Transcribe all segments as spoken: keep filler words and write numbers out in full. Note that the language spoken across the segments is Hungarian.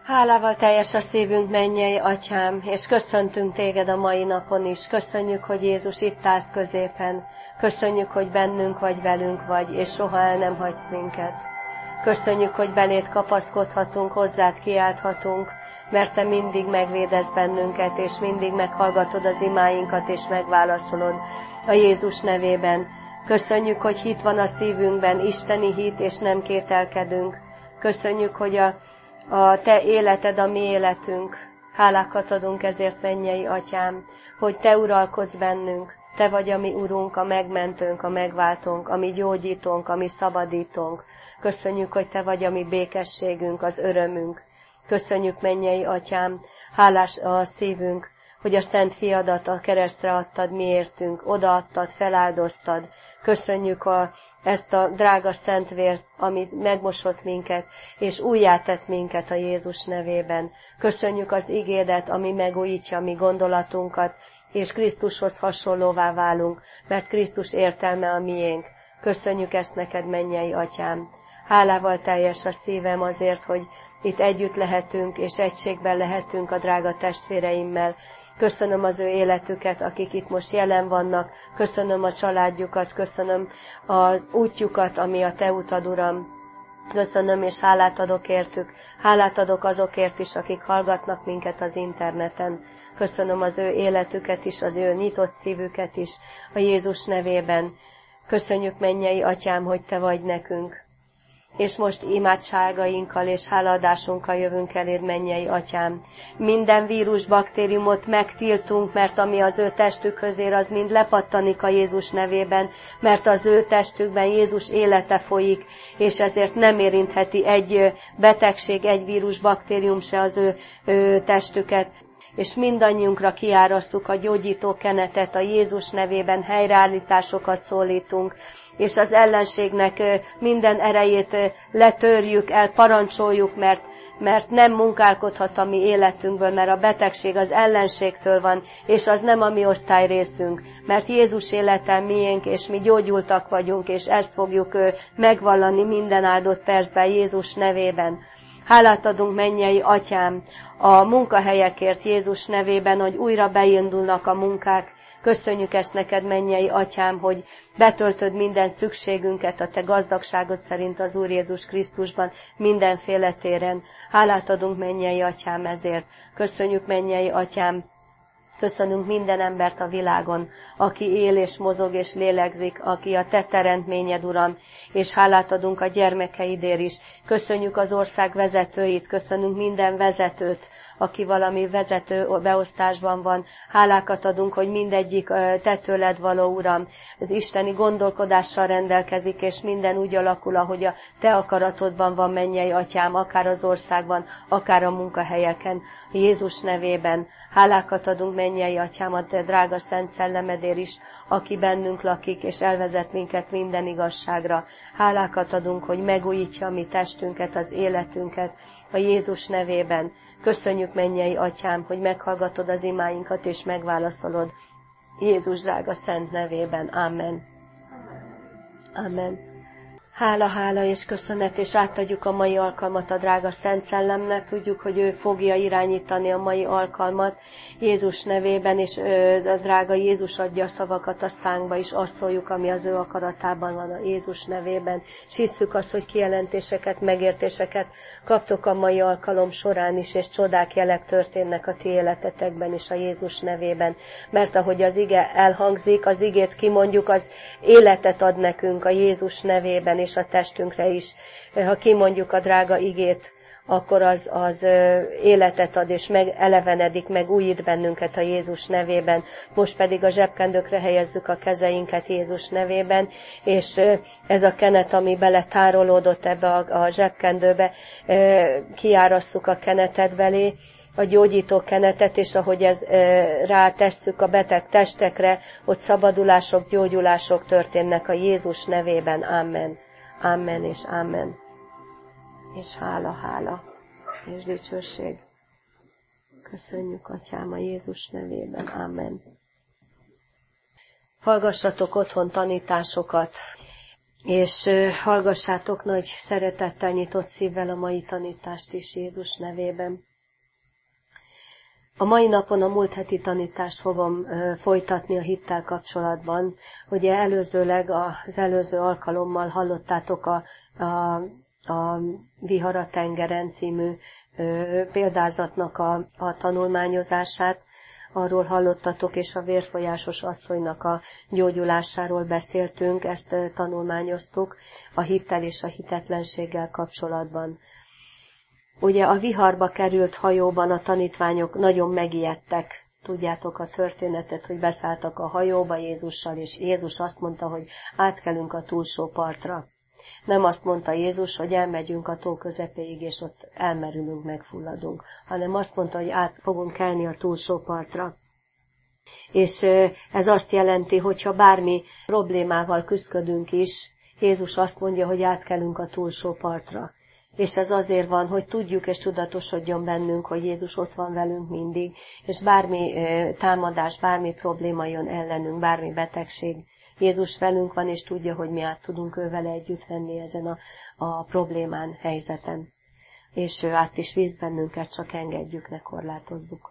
Hálával teljes a szívünk, mennyei Atyám, és köszöntünk Téged a mai napon is. Köszönjük, hogy Jézus itt állsz középen. Köszönjük, hogy bennünk vagy, velünk vagy, és soha el nem hagysz minket. Köszönjük, hogy beléd kapaszkodhatunk, hozzád kiálthatunk, mert Te mindig megvédesz bennünket, és mindig meghallgatod az imáinkat, és megválaszolod a Jézus nevében. Köszönjük, hogy hit van a szívünkben, isteni hit, és nem kételkedünk. Köszönjük, hogy a A Te életed a mi életünk. Hálákat adunk ezért, mennyei Atyám, hogy Te uralkodsz bennünk. Te vagy a mi Urunk, a megmentőnk, a megváltónk, a mi gyógyítónk, a mi szabadítónk. Köszönjük, hogy Te vagy a mi békességünk, az örömünk. Köszönjük, mennyei Atyám, hálás a szívünk, hogy a Szent Fiadat a keresztre adtad miértünk, odaadtad, feláldoztad. Köszönjük a, ezt a drága szent vért, ami megmosott minket, és újjátett minket a Jézus nevében. Köszönjük az igédet, ami megújítja a mi gondolatunkat, és Krisztushoz hasonlóvá válunk, mert Krisztus értelme a miénk. Köszönjük ezt neked, mennyei Atyám. Hálával teljes a szívem azért, hogy itt együtt lehetünk, és egységben lehetünk a drága testvéreimmel. Köszönöm az ő életüket, akik itt most jelen vannak, köszönöm a családjukat, köszönöm az útjukat, ami a Te utad, Uram. Köszönöm, és hálát adok értük, hálát adok azokért is, akik hallgatnak minket az interneten. Köszönöm az ő életüket is, az ő nyitott szívüket is, a Jézus nevében. Köszönjük, mennyei Atyám, hogy Te vagy nekünk. És most imádságainkkal és hálaadásunkkal jövünk eléd, mennyei Atyám. Minden vírus, baktériumot megtiltunk, mert ami az ő testükhöz ér, az mind lepattanik a Jézus nevében, mert az ő testükben Jézus élete folyik, és ezért nem érintheti egy betegség, egy vírus, baktérium se az ő, ő testüket. És mindannyiunkra kiárasszuk a gyógyító kenetet, a Jézus nevében helyreállításokat szólítunk, és az ellenségnek minden erejét letörjük, elparancsoljuk, mert, mert nem munkálkodhat a mi életünkből, mert a betegség az ellenségtől van, és az nem a mi osztályrészünk, mert Jézus élete miénk, és mi gyógyultak vagyunk, és ezt fogjuk megvallani minden áldott percben Jézus nevében. Hálát adunk, mennyei Atyám, a munkahelyekért Jézus nevében, hogy újra beindulnak a munkák. Köszönjük ezt neked, mennyei Atyám, hogy betöltöd minden szükségünket a Te gazdagságod szerint az Úr Jézus Krisztusban mindenféle téren. Hálát adunk, mennyei Atyám, ezért. Köszönjük, mennyei Atyám, köszönünk minden embert a világon, aki él és mozog és lélegzik, aki a Te teremtményed, Uram, és hálát adunk a gyermekeidért is. Köszönjük az ország vezetőit, köszönünk minden vezetőt, aki valami vezető beosztásban van. Hálákat adunk, hogy mindegyik Te tőled való, Uram, az isteni gondolkodással rendelkezik, és minden úgy alakul, ahogy a Te akaratodban van, mennyei Atyám, akár az országban, akár a munkahelyeken, Jézus nevében. Hálákat adunk, mennyei Atyám, a Te drága szent szellemedért is, aki bennünk lakik, és elvezet minket minden igazságra. Hálákat adunk, hogy megújítja a mi testünket, az életünket, a Jézus nevében. Köszönjük, mennyei Atyám, hogy meghallgatod az imáinkat, és megválaszolod Jézus drága szent nevében. Amen. Amen. Hála, hála és köszönet, és átadjuk a mai alkalmat a drága Szent Szellemnek. Tudjuk, hogy ő fogja irányítani a mai alkalmat Jézus nevében, és a drága Jézus adja a szavakat a szánkba, és azt szóljuk, ami az ő akaratában van a Jézus nevében. És hisszük azt, hogy kijelentéseket, megértéseket kaptok a mai alkalom során is, és csodák, jelek történnek a ti életetekben is a Jézus nevében. Mert ahogy az ige elhangzik, az igét kimondjuk, az életet ad nekünk a Jézus nevében, és a testünkre is. Ha kimondjuk a drága igét, akkor az, az életet ad, és meg elevenedik, meg újít bennünket a Jézus nevében. Most pedig a zsebkendőkre helyezzük a kezeinket Jézus nevében, és ez a kenet, ami beletárolódott ebbe a, a zsebkendőbe, kiárasszuk a kenetet belé, a gyógyító kenetet, és ahogy ez e, rátesszük a beteg testekre, ott szabadulások, gyógyulások történnek a Jézus nevében. Amen. Amen és amen. És hála, hála, és dicsőség. Köszönjük, Atyám, a Jézus nevében. Amen. Hallgassatok otthon tanításokat. és hallgassátok nagy szeretettel, nyitott szívvel a mai tanítást is Jézus nevében. A mai napon a múlt heti tanítást fogom folytatni a hittel kapcsolatban. Ugye előzőleg az előző alkalommal hallottátok a, a, a Vihar a tengeren című példázatnak a, a tanulmányozását. Arról hallottatok, és a vérfolyásos asszonynak a gyógyulásáról beszéltünk, ezt tanulmányoztuk a hittel és a hitetlenséggel kapcsolatban. Ugye a viharba került hajóban a tanítványok nagyon megijedtek. Tudjátok a történetet, hogy beszálltak a hajóba Jézussal, és Jézus azt mondta, hogy átkelünk a túlsó partra. Nem azt mondta Jézus, hogy elmegyünk a tó közepéig, és ott elmerülünk, megfulladunk, hanem azt mondta, hogy át fogunk kelni a túlsó partra. És ez azt jelenti, hogyha bármi problémával küszködünk is, Jézus azt mondja, hogy átkelünk a túlsó partra. És ez azért van, hogy tudjuk és tudatosodjon bennünk, hogy Jézus ott van velünk mindig, és bármi támadás, bármi probléma jön ellenünk, bármi betegség, Jézus velünk van, és tudja, hogy mi át tudunk ő vele együtt venni ezen a, a problémán, helyzeten. És ő át is víz bennünket, csak engedjük, ne korlátozzuk.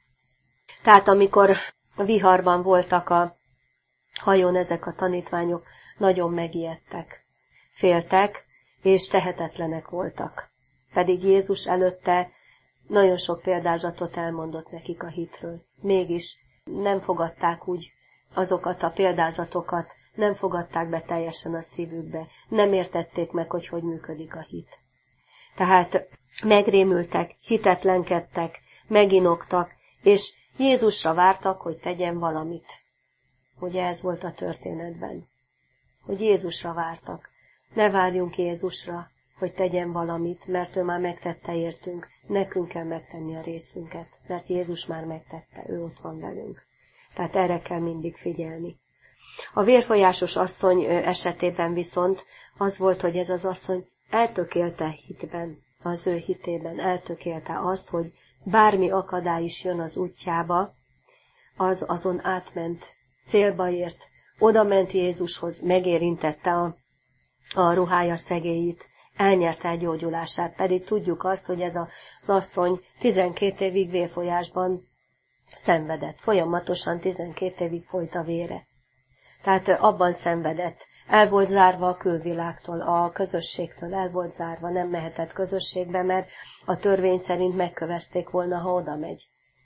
Tehát amikor a viharban voltak a hajón ezek a tanítványok, nagyon megijedtek, féltek, és tehetetlenek voltak. Pedig Jézus előtte nagyon sok példázatot elmondott nekik a hitről. Mégis nem fogadták úgy azokat a példázatokat, nem fogadták be teljesen a szívükbe, nem értették meg, hogy hogy működik a hit. Tehát megrémültek, hitetlenkedtek, meginoktak, és Jézusra vártak, hogy tegyen valamit. Ugye ez volt a történetben. Hogy Jézusra vártak. Ne várjunk Jézusra, hogy tegyen valamit, mert ő már megtette értünk. Nekünk kell megtenni a részünket, mert Jézus már megtette, ő ott van velünk. Tehát erre kell mindig figyelni. A vérfolyásos asszony esetében viszont az volt, hogy ez az asszony eltökélte hitben, az ő hitében eltökélte azt, hogy bármi akadály is jön az útjába, az azon átment, célba ért, oda ment Jézushoz, megérintette a, a ruhája szegélyét, elnyerte a gyógyulását, pedig tudjuk azt, hogy ez az asszony tizenkét évig vérfolyásban szenvedett. Folyamatosan tizenkét évig folyt a vére. Tehát abban szenvedett. El volt zárva a külvilágtól, a közösségtől, el volt zárva, nem mehetett közösségbe, mert a törvény szerint megkövezték volna, ha oda megy.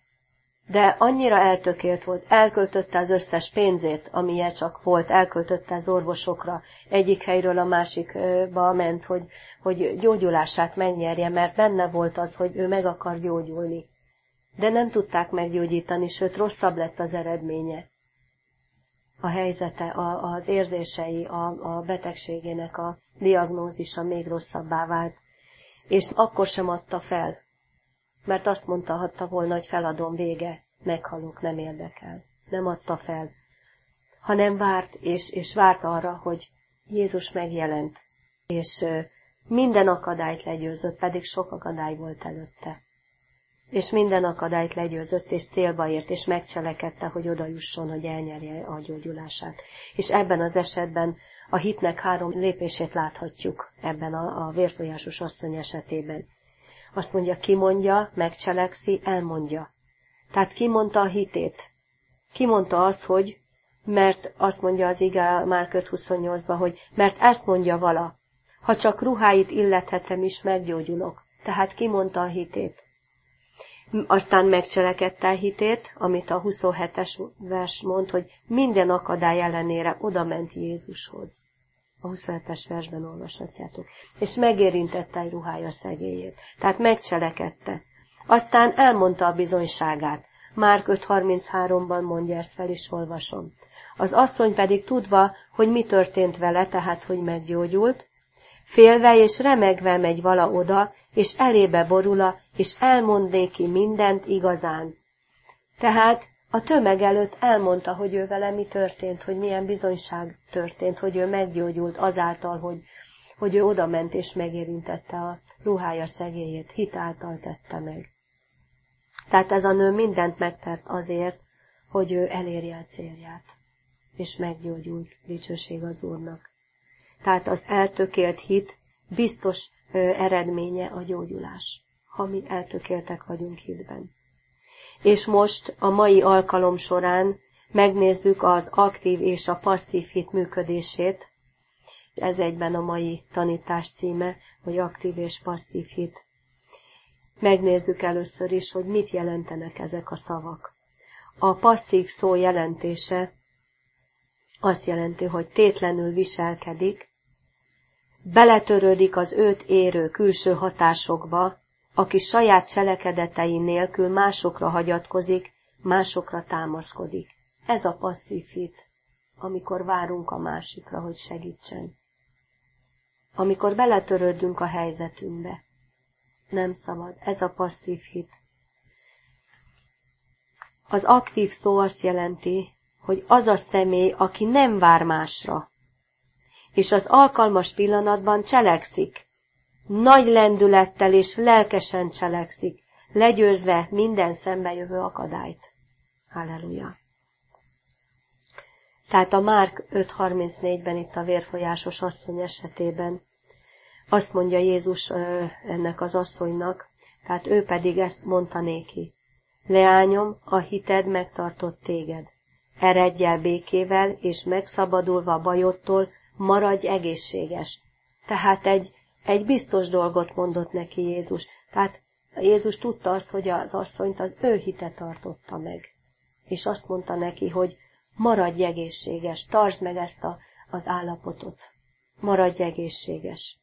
De annyira eltökélt volt, elköltötte az összes pénzét, amilyen csak volt, elköltötte az orvosokra, egyik helyről a másikba ment, hogy, hogy gyógyulását megnyerje, mert benne volt az, hogy ő meg akar gyógyulni. De nem tudták meggyógyítani, sőt rosszabb lett az eredménye. A helyzete, a, az érzései, a, a betegségének a diagnózisa még rosszabbá vált. És akkor sem adta fel, mert azt mondhatta volna, hogy feladom, vége, meghalok, nem érdekel. Nem adta fel, hanem várt, és, és várt arra, hogy Jézus megjelent, és minden akadályt legyőzött, pedig sok akadály volt előtte. És minden akadályt legyőzött, és célba ért, és megcselekedte, hogy oda jusson, hogy elnyerje a gyógyulását. És ebben az esetben a hitnek három lépését láthatjuk ebben a, a vérfolyásos asszony esetében. Azt mondja, kimondja, megcselekszi, elmondja. Tehát kimondta a hitét. Kimondta azt, hogy, mert azt mondja az ige Márk öt huszonnyolcban, hogy mert ezt mondja vala, ha csak ruháit illethetem is, meggyógyulok. Tehát kimondta a hitét. Aztán megcselekedte a hitét, amit a huszonhetes vers mond, hogy minden akadály ellenére odament Jézushoz. A huszonhetes versben olvashatjátok. És megérintette egy ruhája szegélyét. Tehát megcselekedte. Aztán elmondta a bizonyságát. Márk öt harminchárom-ban mondja, ezt fel is olvasom. Az asszony pedig tudva, hogy mi történt vele, tehát hogy meggyógyult, félve és remegve megy vala oda, és elébe borula, és elmond néki mindent igazán. Tehát a tömeg előtt elmondta, hogy ő vele mi történt, hogy milyen bizonyság történt, hogy ő meggyógyult azáltal, hogy, hogy ő odament és megérintette a ruhája szegélyét, hit által tette meg. Tehát ez a nő mindent megtett azért, hogy ő elérje a célját, és meggyógyult, dicsőség az Úrnak. Tehát az eltökélt hit biztos ö, eredménye a gyógyulás, ha mi eltökéltek vagyunk hitben. És most a mai alkalom során megnézzük az aktív és a passzív hit működését. Ez egyben a mai tanítás címe, hogy aktív és passzív hit. Megnézzük először is, hogy mit jelentenek ezek a szavak. A passzív szó jelentése azt jelenti, hogy tétlenül viselkedik, beletörődik az őt érő külső hatásokba, aki saját cselekedetei nélkül másokra hagyatkozik, másokra támaszkodik. Ez a passzív hit, amikor várunk a másikra, hogy segítsen. Amikor beletörődünk a helyzetünkbe. Nem szabad. Ez a passzív hit. Az aktív szó azt jelenti, hogy az a személy, aki nem vár másra, és az alkalmas pillanatban cselekszik. Nagy lendülettel és lelkesen cselekszik, legyőzve minden szembejövő akadályt. Halleluja! Tehát a Márk öt harmincnégyben itt a vérfolyásos asszony esetében azt mondja Jézus ennek az asszonynak, tehát ő pedig ezt mondta néki. Leányom, a hited megtartott téged. Eredj el békével, és megszabadulva a bajodtól, maradj egészséges. Tehát egy, egy biztos dolgot mondott neki Jézus. Tehát Jézus tudta azt, hogy az asszonyt az ő hite tartotta meg. És azt mondta neki, hogy maradj egészséges, tartsd meg ezt a, az állapotot. Maradj egészséges.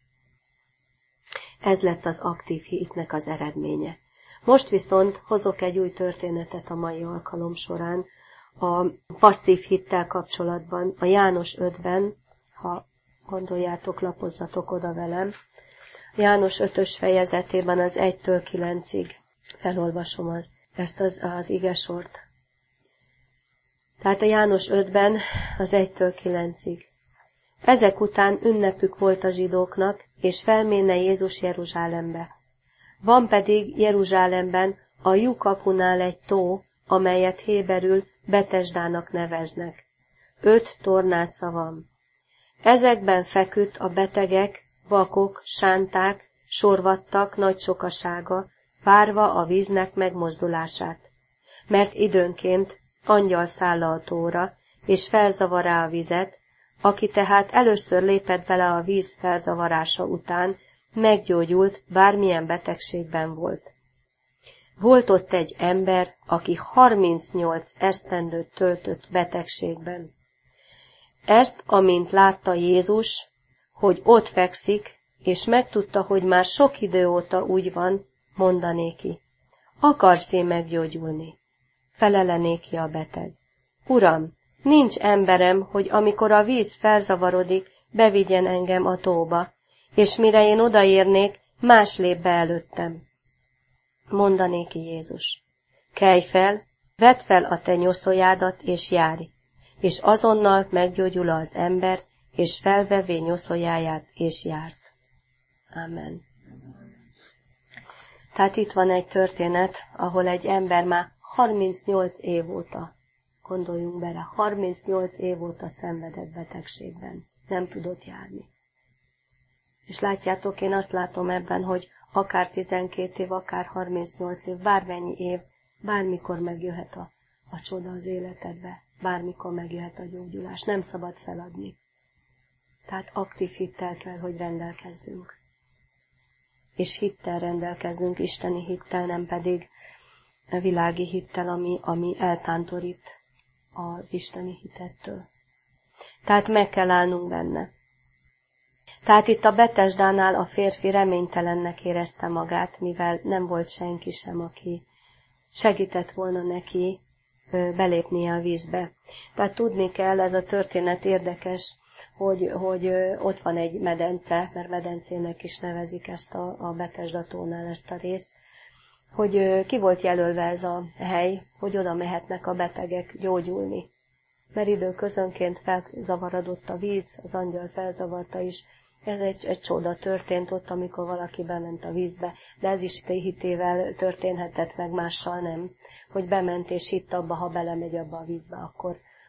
Ez lett az aktív hitnek az eredménye. Most viszont hozok egy új történetet a mai alkalom során, a passzív hittel kapcsolatban, a János ötben, ha gondoljátok, lapozzatok oda velem, János ötös fejezetében az egytől kilencig felolvasom az, ezt az, az igesort. Tehát a János ötben az egytől kilencig. Ezek után ünnepük volt a zsidóknak, és felméne Jézus Jeruzsálembe. Van pedig Jeruzsálemben a lyukapunál egy tó, amelyet héberül Betesdának neveznek. Öt tornáca van. Ezekben feküdt a betegek, vakok, sánták, sorvadtak nagy sokasága, várva a víznek megmozdulását. Mert időnként angyal száll a tóra, és felzavará a vizet, aki tehát először lépett bele a víz felzavarása után, meggyógyult, bármilyen betegségben volt. Volt ott egy ember, aki harmincnyolc esztendőt töltött betegségben. Ezt, amint látta Jézus, hogy ott fekszik, és megtudta, hogy már sok idő óta úgy van, mondanéki. Akarsz-e meggyógyulni? Felelenéki a beteg. Uram, nincs emberem, hogy amikor a víz felzavarodik, bevigyen engem a tóba, és mire én odaérnék, más lép be előttem. Mondanéki Jézus. Kelj fel, vedd fel a te nyoszójádat, és járj, és azonnal meggyógyul az ember, és felvevé nyoszójáját, és járt. Amen. Tehát itt van egy történet, ahol egy ember már harmincnyolc év óta, gondoljunk bele, harmincnyolc év óta szenvedett betegségben. Nem tudott járni. És látjátok, én azt látom ebben, hogy akár tizenkét év, akár harmincnyolc év, bármennyi év, bármikor megjöhet a, a csoda az életedbe, bármikor megjöhet a gyógyulás. Nem szabad feladni. Tehát aktív hittel kell, hogy rendelkezzünk. És hittel rendelkezzünk, isteni hittel, nem pedig a világi hittel, ami, ami eltántorít az isteni hitettől. Tehát meg kell állnunk benne. Tehát itt a Betesdánál a férfi reménytelennek érezte magát, mivel nem volt senki sem, aki segített volna neki belépnie a vízbe. Tehát tudni kell, ez a történet érdekes, hogy, hogy ott van egy medence, mert medencének is nevezik ezt a, a Betesda tónál ezt a részt, hogy ki volt jelölve ez a hely, hogy oda mehetnek a betegek gyógyulni. Mert időközönként felzavarodott a víz, az angyal felzavarta is. Ez egy, egy csoda történt ott, amikor valaki bement a vízbe, de ez is hitével történhetett meg, mással nem. Hogy bement és hitt abba, ha belemegy abba a vízbe, akkor,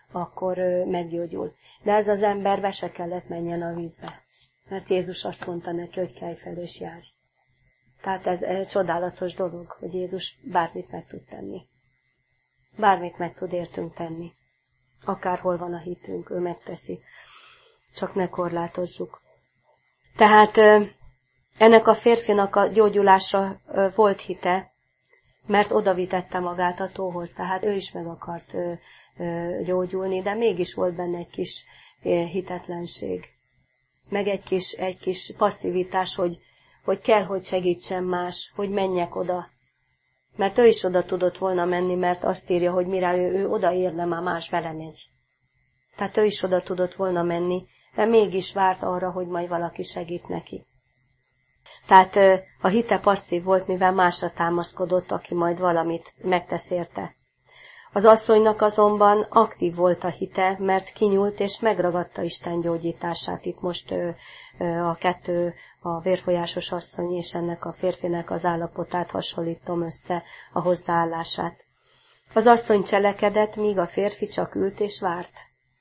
akkor meggyógyul. De ez az ember be se kellett menjen a vízbe. Mert Jézus azt mondta neki, hogy kelj fel és járj. Tehát ez egy csodálatos dolog, hogy Jézus bármit meg tud tenni. Bármit meg tud értünk tenni. Akárhol van a hitünk, ő megteszi. Csak ne korlátozzuk. Tehát ennek a férfinak a gyógyulásra volt hite, mert odavitette magát a tóhoz. Tehát ő is meg akart gyógyulni, de mégis volt benne egy kis hitetlenség. Meg egy kis, egy kis passzivitás, hogy, hogy kell, hogy segítsen más, hogy menjek oda. Mert ő is oda tudott volna menni, mert azt írja, hogy mire ő, ő odaérne, már más vele megy. Tehát ő is oda tudott volna menni, de mégis várt arra, hogy majd valaki segít neki. Tehát a hite passzív volt, mivel másra támaszkodott, aki majd valamit megtesz érte. Az asszonynak azonban aktív volt a hite, mert kinyúlt és megragadta Isten gyógyítását. Itt most ö, ö, a kettő, a vérfolyásos asszony és ennek a férfinek az állapotát hasonlítom össze, a hozzáállását. Az asszony cselekedett, míg a férfi csak ült és várt.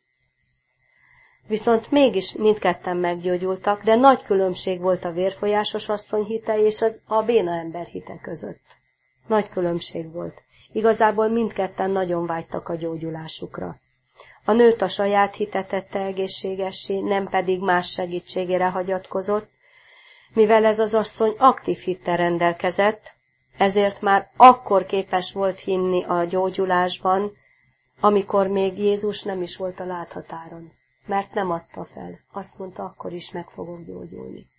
Viszont mégis mindketten meggyógyultak, de nagy különbség volt a vérfolyásos asszony hite és az, a béna ember hite között. Nagy különbség volt. Igazából mindketten nagyon vágytak a gyógyulásukra. A nőt a saját hite tette egészségessé, nem pedig más segítségére hagyatkozott, mivel ez az asszony aktív hittel rendelkezett, ezért már akkor képes volt hinni a gyógyulásban, amikor még Jézus nem is volt a láthatáron, mert nem adta fel. Azt mondta, akkor is meg fogok gyógyulni.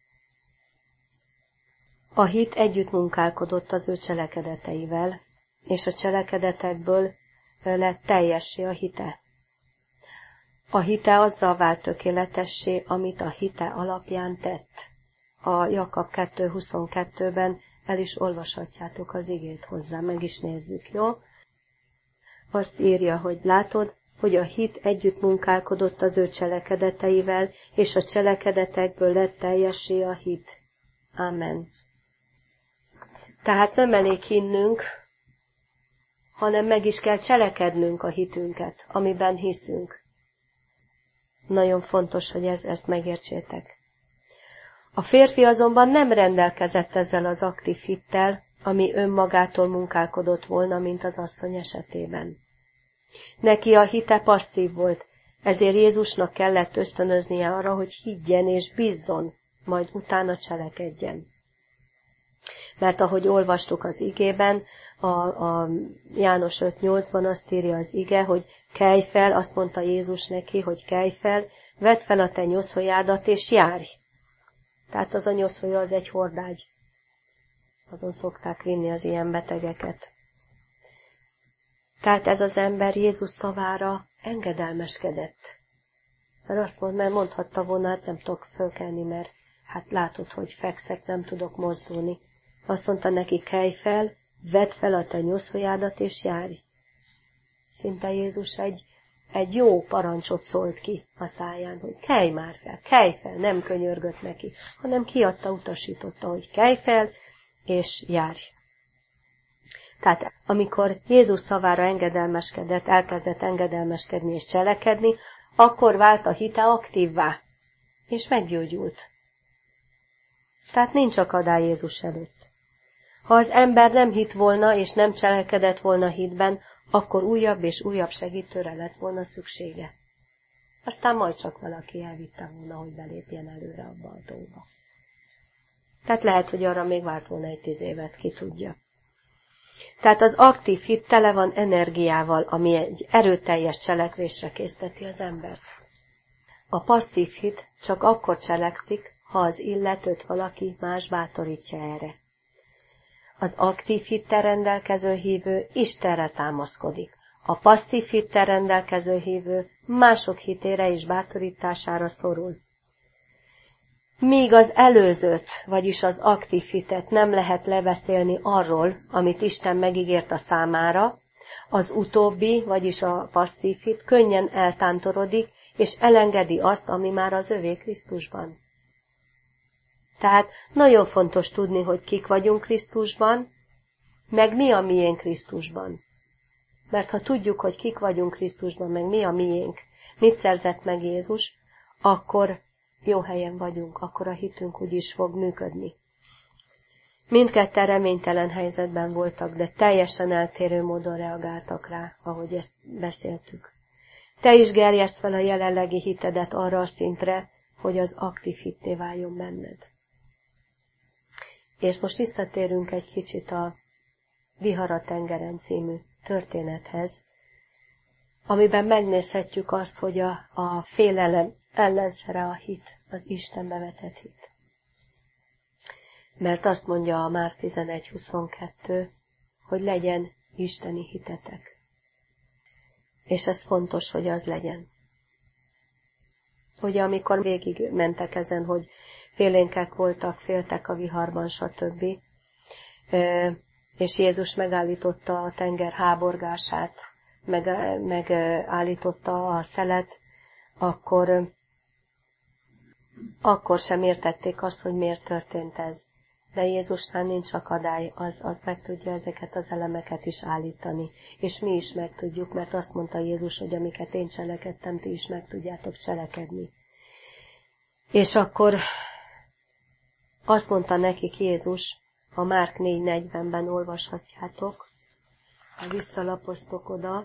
A hit együtt munkálkodott az ő cselekedeteivel, és a cselekedetekből lett teljessé a hite. A hite azzal vált tökéletessé, amit a hite alapján tett. A Jakab kettő huszonkettőben el is olvashatjátok az igét hozzá, meg is nézzük, jó? Azt írja, hogy látod, hogy a hit együtt munkálkodott az ő cselekedeteivel, és a cselekedetekből lett teljessé a hit. Amen. Tehát nem elég hinnünk, hanem meg is kell cselekednünk a hitünket, amiben hiszünk. Nagyon fontos, hogy ez, ezt megértsétek. A férfi azonban nem rendelkezett ezzel az aktív hittel, ami önmagától munkálkodott volna, mint az asszony esetében. Neki a hite passzív volt, ezért Jézusnak kellett ösztönöznie arra, hogy higgyen és bízzon, majd utána cselekedjen. Mert ahogy olvastuk az igében, a, a János öt nyolcban azt írja az ige, hogy kelj fel, azt mondta Jézus neki, hogy kelj fel, vedd fel a te nyoszójádat és járj. Tehát az a nyoszója az egy hordágy. Azon szokták vinni az ilyen betegeket. Tehát ez az ember Jézus szavára engedelmeskedett. Mert azt mond, mert mondhatta volna, hát nem tudok fölkelni, mert hát látod, hogy fekszek, nem tudok mozdulni. Azt mondta neki, kelj fel, vedd fel a te nyoszójádat és járj. Szinte Jézus egy, egy jó parancsot szólt ki a száján, hogy kelj már fel, kelj fel, nem könyörgött neki, hanem kiadta, utasította, hogy kelj fel és járj. Tehát amikor Jézus szavára engedelmeskedett, elkezdett engedelmeskedni és cselekedni, akkor vált a hite aktívvá, és meggyógyult. Tehát nincs akadály Jézus előtt. Ha az ember nem hitt volna, és nem cselekedett volna hitben, akkor újabb és újabb segítőre lett volna szüksége. Aztán majd csak valaki elvitte volna, hogy belépjen előre abba a tóba. Tehát lehet, hogy arra még várt volna egy tíz évet, ki tudja. Tehát az aktív hit tele van energiával, ami egy erőteljes cselekvésre készteti az embert. A passzív hit csak akkor cselekszik, ha az illetőt valaki más bátorítja erre. Az aktív hittel rendelkező hívő Istenre támaszkodik. A passzív hittel rendelkező hívő mások hitére és bátorítására szorul. Míg az előzőt, vagyis az aktív hitet nem lehet lebeszélni arról, amit Isten megígért a számára, az utóbbi, vagyis a passzív hit könnyen eltántorodik, és elengedi azt, ami már az övé Krisztusban. Tehát nagyon fontos tudni, hogy kik vagyunk Krisztusban, meg mi a miénk Krisztusban. Mert ha tudjuk, hogy kik vagyunk Krisztusban, meg mi a miénk, mit szerzett meg Jézus, akkor jó helyen vagyunk, akkor a hitünk úgy is fog működni. Mindketten reménytelen helyzetben voltak, de teljesen eltérő módon reagáltak rá, ahogy ezt beszéltük. Te is gerjesd fel a jelenlegi hitedet arra a szintre, hogy az aktív hitté váljon benned. És most visszatérünk egy kicsit a Vihar a tengeren című történethez, amiben megnézhetjük azt, hogy a, a félelem ellenszere a hit, az Istenbe vetett hit. Mert azt mondja a Márk tizenegy huszonkettő, hogy legyen isteni hitetek. És ez fontos, hogy az legyen. Ugye amikor végig mentek ezen, hogy félénkek voltak, féltek a viharban, stb. És Jézus megállította a tenger háborgását, meg, megállította a szelet, akkor, akkor sem értették azt, hogy miért történt ez. De Jézusnál nincs akadály, az, az meg tudja ezeket az elemeket is állítani. És mi is meg tudjuk, mert azt mondta Jézus, hogy amiket én cselekedtem, ti is meg tudjátok cselekedni. És akkor azt mondta nekik Jézus, a Márk négy negyvenben olvashatjátok, ha visszalapoztok oda,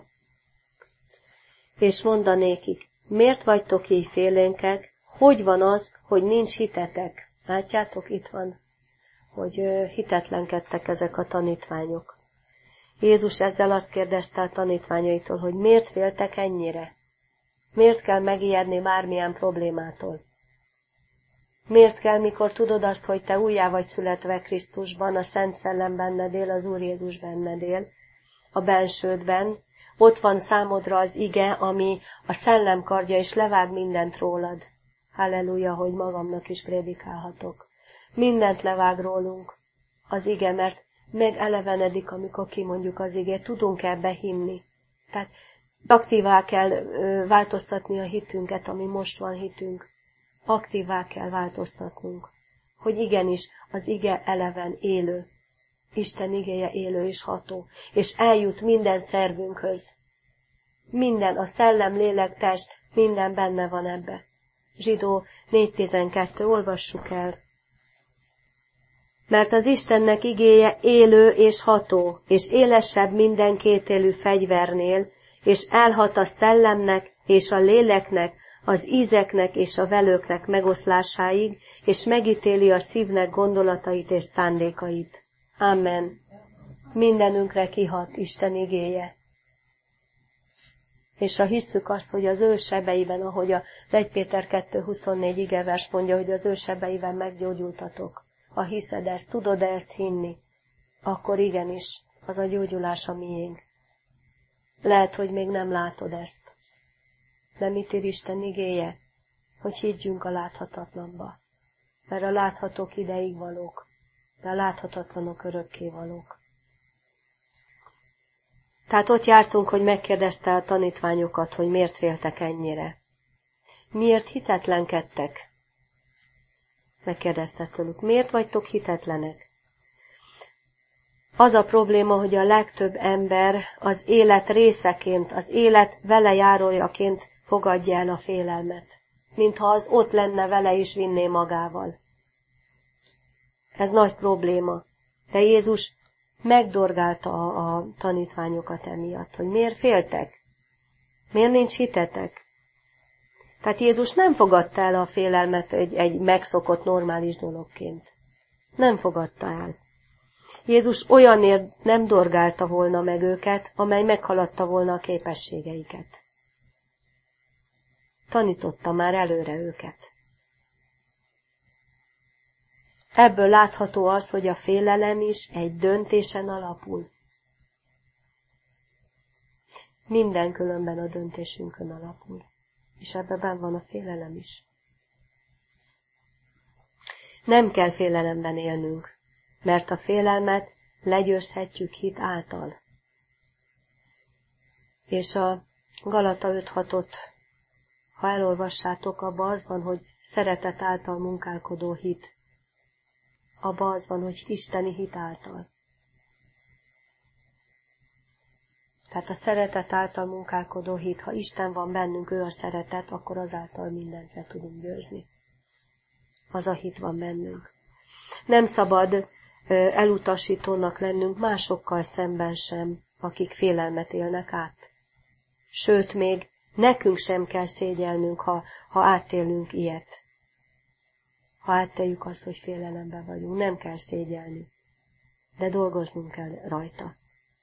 és mondanékik, miért vagytok így félénkek, hogy van az, hogy nincs hitetek? Látjátok, itt van, hogy hitetlenkedtek ezek a tanítványok. Jézus ezzel azt kérdezte a tanítványaitól, hogy miért féltek ennyire? Miért kell megijedni bármilyen problémától? Miért kell, mikor tudod azt, hogy te újjá vagy születve Krisztusban, a Szent Szellem benned él, az Úr Jézus benned él, a bensődben, ott van számodra az ige, ami a szellem kardja, és levág mindent rólad. Halleluja, hogy magamnak is prédikálhatok. Mindent levág rólunk az ige, mert megelevenedik, amikor kimondjuk az igét. Tudunk ebbe hinni. Tehát aktívá kell ö, változtatni a hitünket, ami most van hitünk. Aktívá kell változtatnunk. Hogy igenis, az ige eleven élő. Isten igéje élő és ható. És eljut minden szervünkhöz. Minden, a szellem, lélek, test, minden benne van ebbe. Zsidó négy tizenkettő, olvassuk el. Mert az Istennek igéje élő és ható, és élesebb minden kétélű fegyvernél, és elhat a szellemnek és a léleknek, az ízeknek és a velőknek megoszlásáig, és megítéli a szívnek gondolatait és szándékait. Amen. Mindenünkre kihat Isten igéje. És ha hisszük azt, hogy az ő sebeiben, ahogy a egy Péter kettő huszonnégy igevers mondja, hogy az ő sebeiben meggyógyultatok, ha hiszed ezt, tudod ezt hinni, akkor igenis, az a gyógyulás a miénk. Lehet, hogy még nem látod ezt. De mit ír Isten igéje? Hogy higgyünk a láthatatlanba. Mert a láthatók ideig valók, de a láthatatlanok örökké valók. Tehát ott jártunk, hogy megkérdezte a tanítványokat, hogy miért féltek ennyire. Miért hitetlenkedtek? Megkérdezte tőlük, miért vagytok hitetlenek? Az a probléma, hogy a legtöbb ember az élet részeként, az élet velejárójaként fogadja el a félelmet, mintha az ott lenne vele és vinné magával. Ez nagy probléma. De Jézus megdorgálta a, a tanítványokat emiatt, hogy miért féltek? Miért nincs hitetek? Tehát Jézus nem fogadta el a félelmet egy, egy megszokott normális dologként. Nem fogadta el. Jézus olyanért nem dorgálta volna meg őket, amely meghaladta volna a képességeiket. Tanította már előre őket. Ebből látható az, hogy a félelem is egy döntésen alapul. Minden különben a döntésünkön alapul. És ebben benn van a félelem is. Nem kell félelemben élnünk, mert a félelmet legyőzhetjük hit által. És a Galata öt hatot, ha elolvassátok, abban az van, hogy szeretet által munkálkodó hit. Abban az van, hogy isteni hit által. Tehát a szeretet által munkálkodó hit, ha Isten van bennünk, ő a szeretet, akkor azáltal mindent le tudunk győzni. Az a hit van bennünk. Nem szabad elutasítónak lennünk másokkal szemben sem, akik félelmet élnek át. Sőt, még nekünk sem kell szégyelnünk, ha, ha átélünk ilyet. Ha átéljük azt, hogy félelemben vagyunk, nem kell szégyelni. De dolgoznunk kell rajta.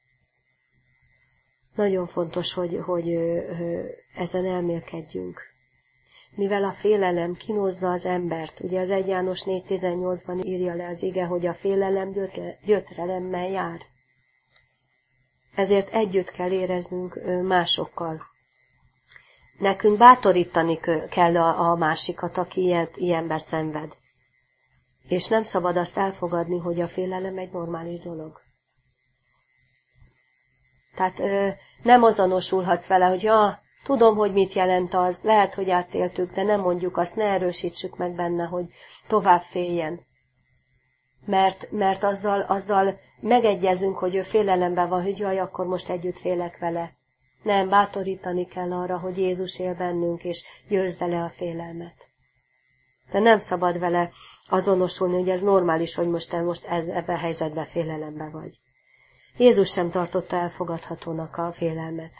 Nagyon fontos, hogy, hogy ezen elmélkedjünk. Mivel a félelem kínozza az embert, ugye az egy János négy tizennyolcban írja le az ige, hogy a félelem gyötrelemmel jár. Ezért együtt kell éreznünk másokkal. Nekünk bátorítani kell a másikat, aki ilyet, ilyenbe szenved. És nem szabad azt elfogadni, hogy a félelem egy normális dolog. Tehát nem azonosulhatsz vele, hogy ja, tudom, hogy mit jelent az, lehet, hogy átéltük, de nem mondjuk azt, ne erősítsük meg benne, hogy tovább féljen. Mert, mert azzal, azzal megegyezünk, hogy ő félelemben van, hogy jaj, akkor most együtt félek vele. Nem, bátorítani kell arra, hogy Jézus él bennünk, és győzze le a félelmet. De nem szabad vele azonosulni, hogy ez normális, hogy most te most ebben a helyzetben félelemben vagy. Jézus sem tartotta elfogadhatónak a félelmet.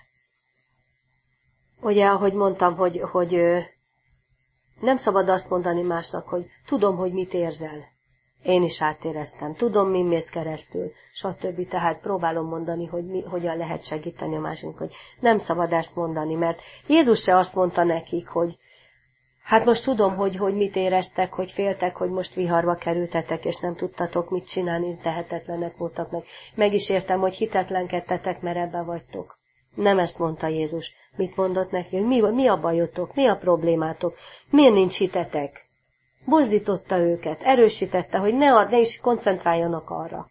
Ugye, ahogy mondtam, hogy, hogy nem szabad azt mondani másnak, hogy tudom, hogy mit érzel. Én is átéreztem. Tudom, mi mész keresztül, stb. Tehát próbálom mondani, hogy mi, hogyan lehet segíteni a másiknak, hogy nem szabad ezt mondani, mert Jézus se azt mondta nekik, hogy hát most tudom, hogy, hogy mit éreztek, hogy féltek, hogy most viharba kerültetek, és nem tudtatok mit csinálni, tehetetlenek voltak meg. Meg is értem, hogy hitetlenkedtetek, mert ebben vagytok. Nem ezt mondta Jézus. Mit mondott neki? Mi, mi a bajotok? Mi a problémátok? Miért nincs hitetek? Buzdította őket, erősítette, hogy ne, ne is koncentráljanak arra.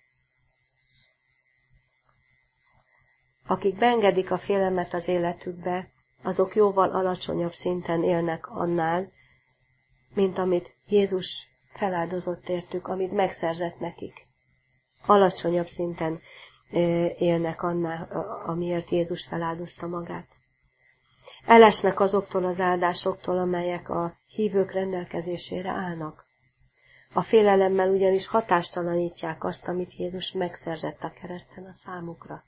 Akik beengedik a félelmet az életükbe, azok jóval alacsonyabb szinten élnek annál, mint amit Jézus feláldozott értük, amit megszerzett nekik. Alacsonyabb szinten élnek annál, amiért Jézus feláldozta magát. Elesnek azoktól az áldásoktól, amelyek a hívők rendelkezésére állnak. A félelemmel ugyanis hatástalanítják azt, amit Jézus megszerzett a kereszten a számukra.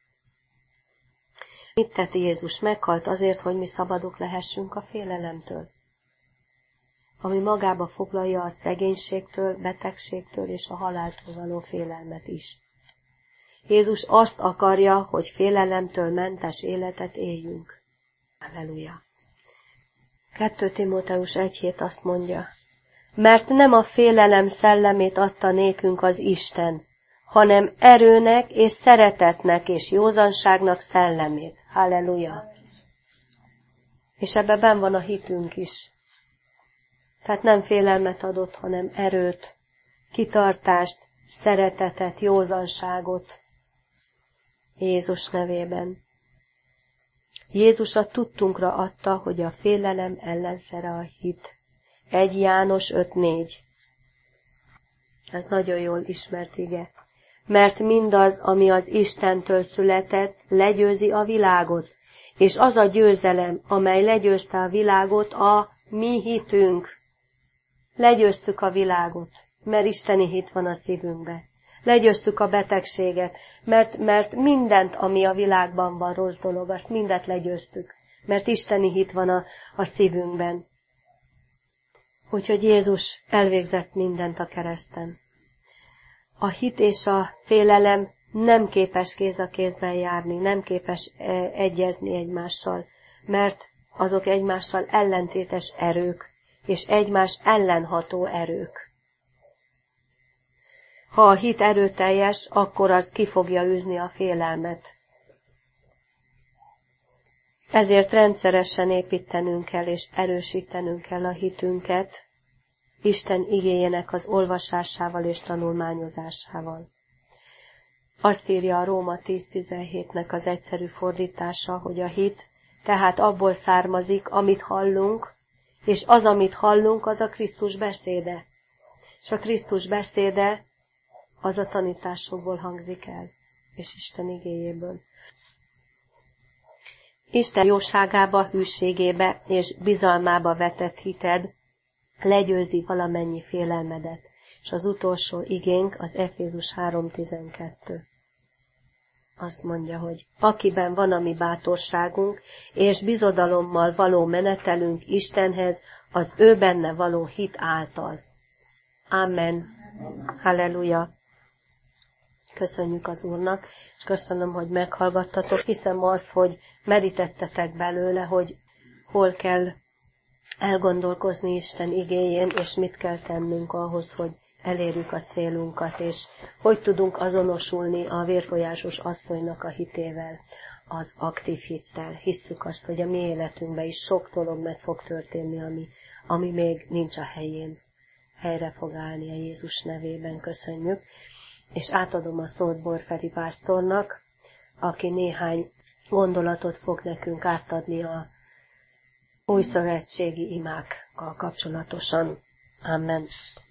Mit tett Jézus? Meghalt azért, hogy mi szabadok lehessünk a félelemtől, ami magába foglalja a szegénységtől, betegségtől és a haláltól való félelmet is. Jézus azt akarja, hogy félelemtől mentes életet éljünk. Halleluja! kettő Timóteus egy hét azt mondja, mert nem a félelem szellemét adta nékünk az Isten, hanem erőnek és szeretetnek és józanságnak szellemét. Halleluja! És ebben benn van a hitünk is. Tehát nem félelmet adott, hanem erőt, kitartást, szeretetet, józanságot Jézus nevében. Jézus a tudtunkra adta, hogy a félelem ellenszere a hit. egy János öt négy. Ez nagyon jól ismert ige. Mert mindaz, ami az Istentől született, legyőzi a világot, és az a győzelem, amely legyőzte a világot, a mi hitünk. Legyőztük a világot, mert isteni hit van a szívünkben. Legyőztük a betegséget, mert, mert mindent, ami a világban van rossz dolog, azt mindet legyőztük, mert isteni hit van a, a szívünkben. Úgyhogy Jézus elvégzett mindent a kereszten. A hit és a félelem nem képes kéz a kézben járni, nem képes egyezni egymással, mert azok egymással ellentétes erők, és egymás ellenható erők. Ha a hit erőteljes, akkor az ki fogja űzni a félelmet. Ezért rendszeresen építenünk kell, és erősítenünk kell a hitünket, Isten igéjének az olvasásával és tanulmányozásával. Azt írja a Róma tíz tizenhétnek az egyszerű fordítása, hogy a hit tehát abból származik, amit hallunk, és az, amit hallunk, az a Krisztus beszéde. És a Krisztus beszéde az a tanításokból hangzik el, és Isten igéjéből. Isten jóságába, hűségébe és bizalmába vetett hited legyőzi valamennyi félelmedet. És az utolsó igénk az Efézus három tizenkettő. Azt mondja, hogy akiben van a mi bátorságunk, és bizodalommal való menetelünk Istenhez, az ő benne való hit által. Amen. Halleluja. Köszönjük az Úrnak, és köszönöm, hogy meghallgattatok. Hiszem azt, hogy merítettetek belőle, hogy hol kell elgondolkozni Isten igéjén, és mit kell tennünk ahhoz, hogy elérjük a célunkat, és hogy tudunk azonosulni a vérfolyásos asszonynak a hitével, az aktív hittel. Hisszük azt, hogy a mi életünkben is sok dolog meg fog történni, ami, ami még nincs a helyén. Helyre fog állni a Jézus nevében, köszönjük. És átadom a szót Borferi pásztornak, aki néhány gondolatot fog nekünk átadni a újszövetségi imákkal kapcsolatosan. Amen.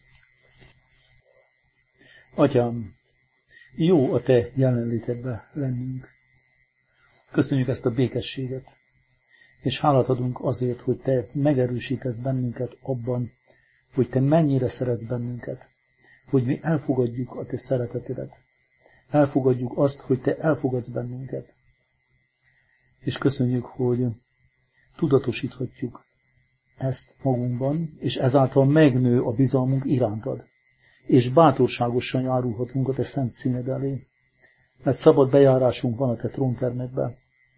Atyám, jó a Te jelenlétedbe lennünk. Köszönjük ezt a békességet, és hálát adunk azért, hogy Te megerősítesz bennünket abban, hogy Te mennyire szeretsz bennünket, hogy mi elfogadjuk a Te szeretetedet. Elfogadjuk azt, hogy Te elfogadsz bennünket. És köszönjük, hogy tudatosíthatjuk ezt magunkban, és ezáltal megnő a bizalmunk irántad. És bátorságosan járulhatunk a Te szent színed elé, mert szabad bejárásunk van a Te tróntermedbe,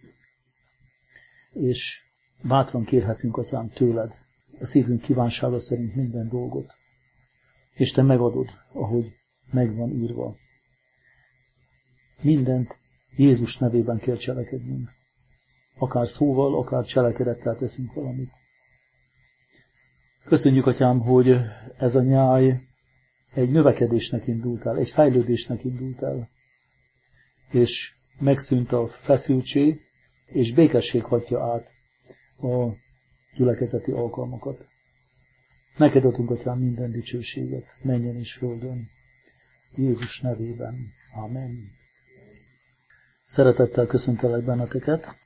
és bátran kérhetünk, Atyám, tőled a szívünk kívánsága szerint minden dolgot, és Te megadod, ahogy meg van írva. Mindent Jézus nevében kell cselekednünk. Akár szóval, akár cselekedettel teszünk valamit. Köszönjük, Atyám, hogy ez a nyáj egy növekedésnek indult el, egy fejlődésnek indult el, és megszűnt a feszültség, és békesség hagyja át a gyülekezeti alkalmakat. Neked adunk, Atyám, minden dicsőséget, menjen és földön, Jézus nevében. Amen. Szeretettel köszöntelek benneteket.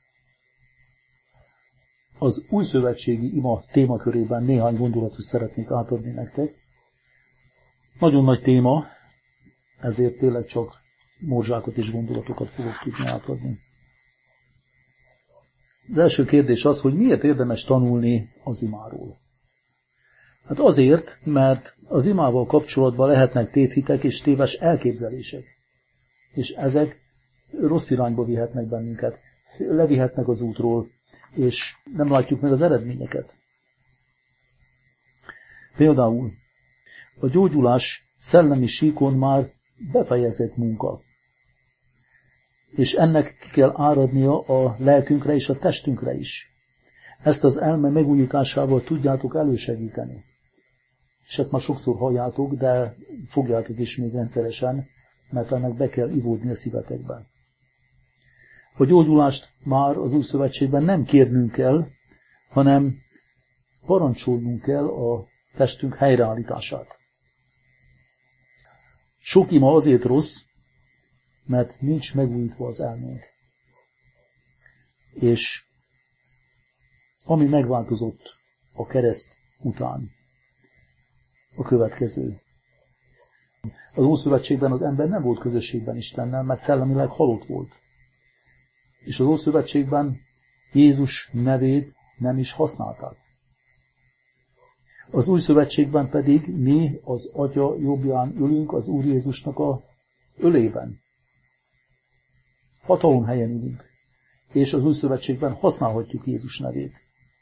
Az újszövetségi ima témakörében néhány gondolatot szeretnék átadni nektek. Nagyon nagy téma, ezért tényleg csak morzsákat és gondolatokat fogok tudni átadni. Az első kérdés az, hogy miért érdemes tanulni az imáról. Hát azért, mert az imával kapcsolatban lehetnek tévhitek és téves elképzelések. És ezek rossz irányba vihetnek bennünket, levihetnek az útról, és nem látjuk meg az eredményeket. Például a gyógyulás szellemi síkon már befejezett munka. És ennek ki kell áradnia a lelkünkre és a testünkre is. Ezt az elme megújításával tudjátok elősegíteni. És hát már sokszor halljátok, de fogjátok is még rendszeresen, mert ennek be kell ivódni a szívetekben. A gyógyulást már az új szövetségben nem kérnünk kell, hanem parancsolnunk kell a testünk helyreállítását. Sok ima azért rossz, mert nincs megújítva az elménk. És ami megváltozott a kereszt után, a következő. Az Ószövetségben az ember nem volt közösségben Istennel, mert szellemileg halott volt. És az Ószövetségben Jézus nevét nem is használták. Az Új Szövetségben pedig mi az Atya jobbján ülünk az Úr Jézusnak a ölében. Hatalom helyen ülünk. És az Új Szövetségben használhatjuk Jézus nevét.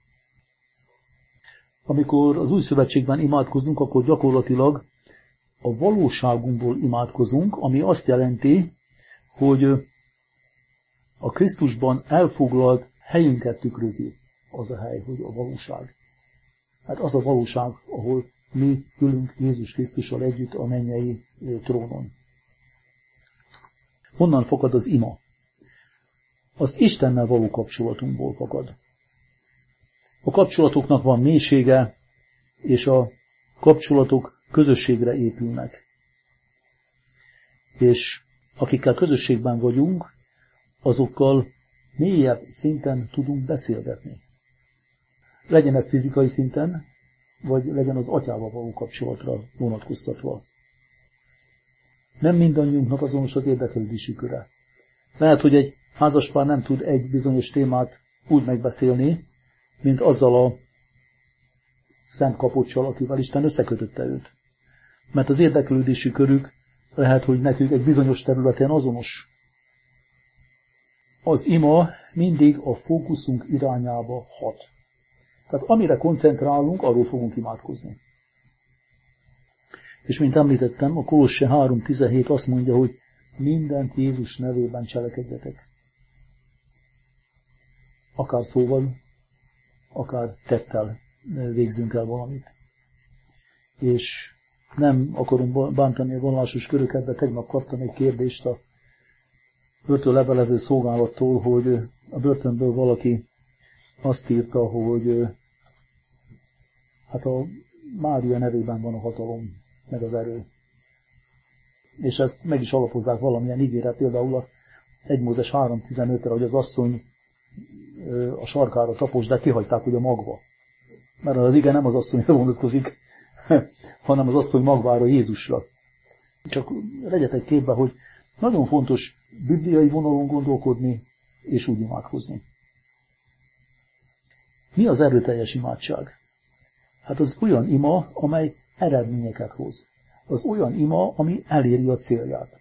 Amikor az Új Szövetségben imádkozunk, akkor gyakorlatilag a valóságunkból imádkozunk, ami azt jelenti, hogy a Krisztusban elfoglalt helyünket tükrözi az a hely, hogy a valóság. Hát az a valóság, ahol mi ülünk Jézus Krisztussal együtt a mennyei trónon. Honnan fakad az ima? Az Istennel való kapcsolatunkból fakad. A kapcsolatoknak van mélysége, és a kapcsolatok közösségre épülnek. És akikkel közösségben vagyunk, azokkal mélyebb szinten tudunk beszélgetni. Legyen ez fizikai szinten, vagy legyen az atyával való kapcsolatra vonatkoztatva. Nem mindannyiunknak azonos az érdeklődési köre. Lehet, hogy egy házaspár nem tud egy bizonyos témát úgy megbeszélni, mint azzal a szent kapoccsal, akivel Isten összekötötte őt. Mert az érdeklődési körük lehet, hogy nekünk egy bizonyos területen azonos. Az ima mindig a fókuszunk irányába hat. Tehát amire koncentrálunk, arról fogunk imádkozni. És mint említettem, a Kolosse három tizenhét azt mondja, hogy mindent Jézus nevében cselekedjetek. Akár szóval, akár tettel végzünk el valamit. És nem akarom bántani a vallásos köröket, de tegnap kaptam egy kérdést a börtönlevelező szolgálattól, hogy a börtönből valaki azt írta, hogy hát a Mária nevében van a hatalom, meg az erő. És ezt meg is alapozzák valamilyen ígéret, például a egy Mózes három tizenötre, hogy az asszony a sarkára tapos, de kihagyták, hogy a magva. Mert az ige nem az asszonyra vonatkozik, hanem az asszony magvára, Jézusra. Csak legyetek képbe, hogy nagyon fontos bibliai vonalon gondolkodni, és úgy imádkozni. Mi az erőteljes imádság? Hát az olyan ima, amely eredményeket hoz. Az olyan ima, ami eléri a célját.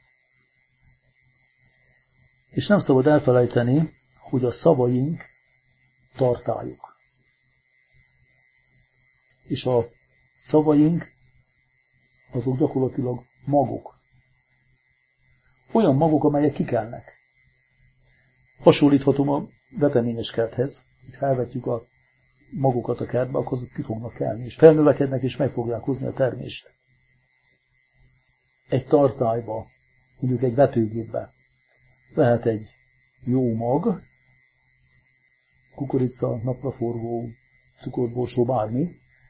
És nem szabad elfelejteni, hogy a szavaink tartályok. És a szavaink azok gyakorlatilag magok. Olyan magok, amelyek kikelnek. Hasonlíthatom a veteményes kerthez, hogy elvetjük a magokat a kertbe, akkor azok ki fognak kelni, és felnövekednek, és meg fogják hozni a termést. Egy tartályba, mondjuk egy vetőgépbe lehet egy jó mag, kukorica, napraforgó, cukorborsó, bármi,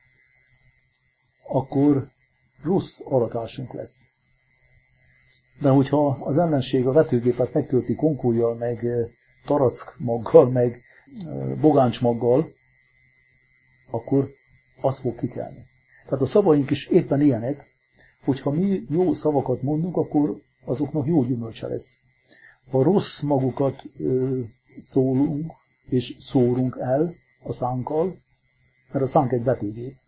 akkor rossz aratásunk lesz. De hogyha az ellenség a vetőgépet megtölti konkúrjal, meg tarackmaggal, meg bogáncsmaggal, akkor az fog kikelni. Tehát a szavaink is éppen ilyenek, hogyha mi jó szavakat mondunk, akkor azoknak jó gyümölcse lesz. Ha rossz magukat ö, szólunk, és szórunk el a szánkkal, mert a szánk egy vetőgép,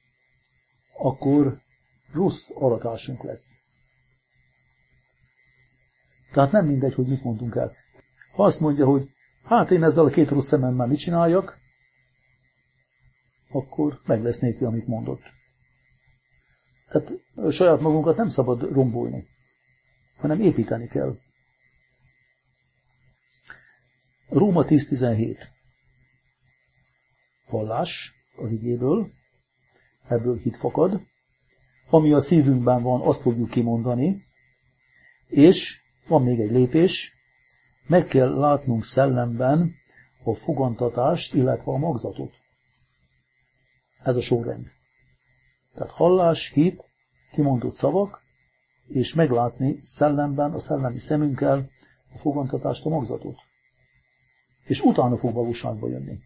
akkor rossz aratásunk lesz. Tehát nem mindegy, hogy mit mondunk el. Ha azt mondja, hogy hát én ezzel a két rossz szememmel mit csináljak, akkor meg lesz néki, amit mondott. Tehát a saját magunkat nem szabad rombolni, hanem építeni kell. Róma tíz tizenhét. Vallás az igéből, ebből hit fakad. Ami a szívünkben van, azt fogjuk kimondani, és van még egy lépés, meg kell látnunk szellemben a fogantatást, illetve a magzatot. Ez a sorrend. Tehát hallás, hit, kimondott szavak, és meglátni szellemben, a szellemi szemünkkel a fogantatást, a magzatot. És utána fog valóságba jönni.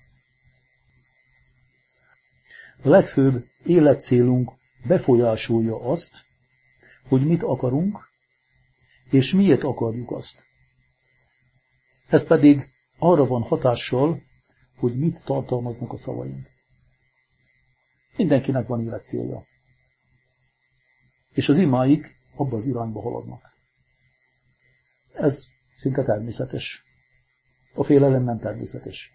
A legfőbb életcélunk befolyásolja azt, hogy mit akarunk, és miért akarjuk azt. Ez pedig arra van hatással, hogy mit tartalmaznak a szavaink. Mindenkinek van életcélja. És az imáik abba az irányba haladnak. Ez szinte természetes. A félelem nem természetes.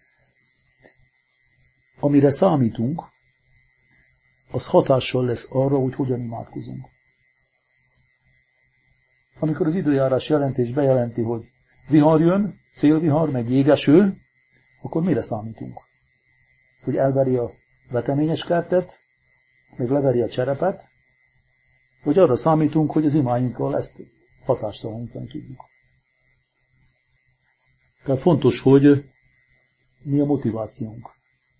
Amire számítunk, az hatással lesz arra, hogy hogyan imádkozunk. Amikor az időjárás jelentés bejelenti, hogy vihar jön, szélvihar, meg jégeső, akkor mire számítunk? Hogy elveri a veteményes kertet, meg leveri a cserepet, vagy arra számítunk, hogy az imáinkkal ezt hatástalanítani tudjuk. Tehát fontos, hogy mi a motivációnk.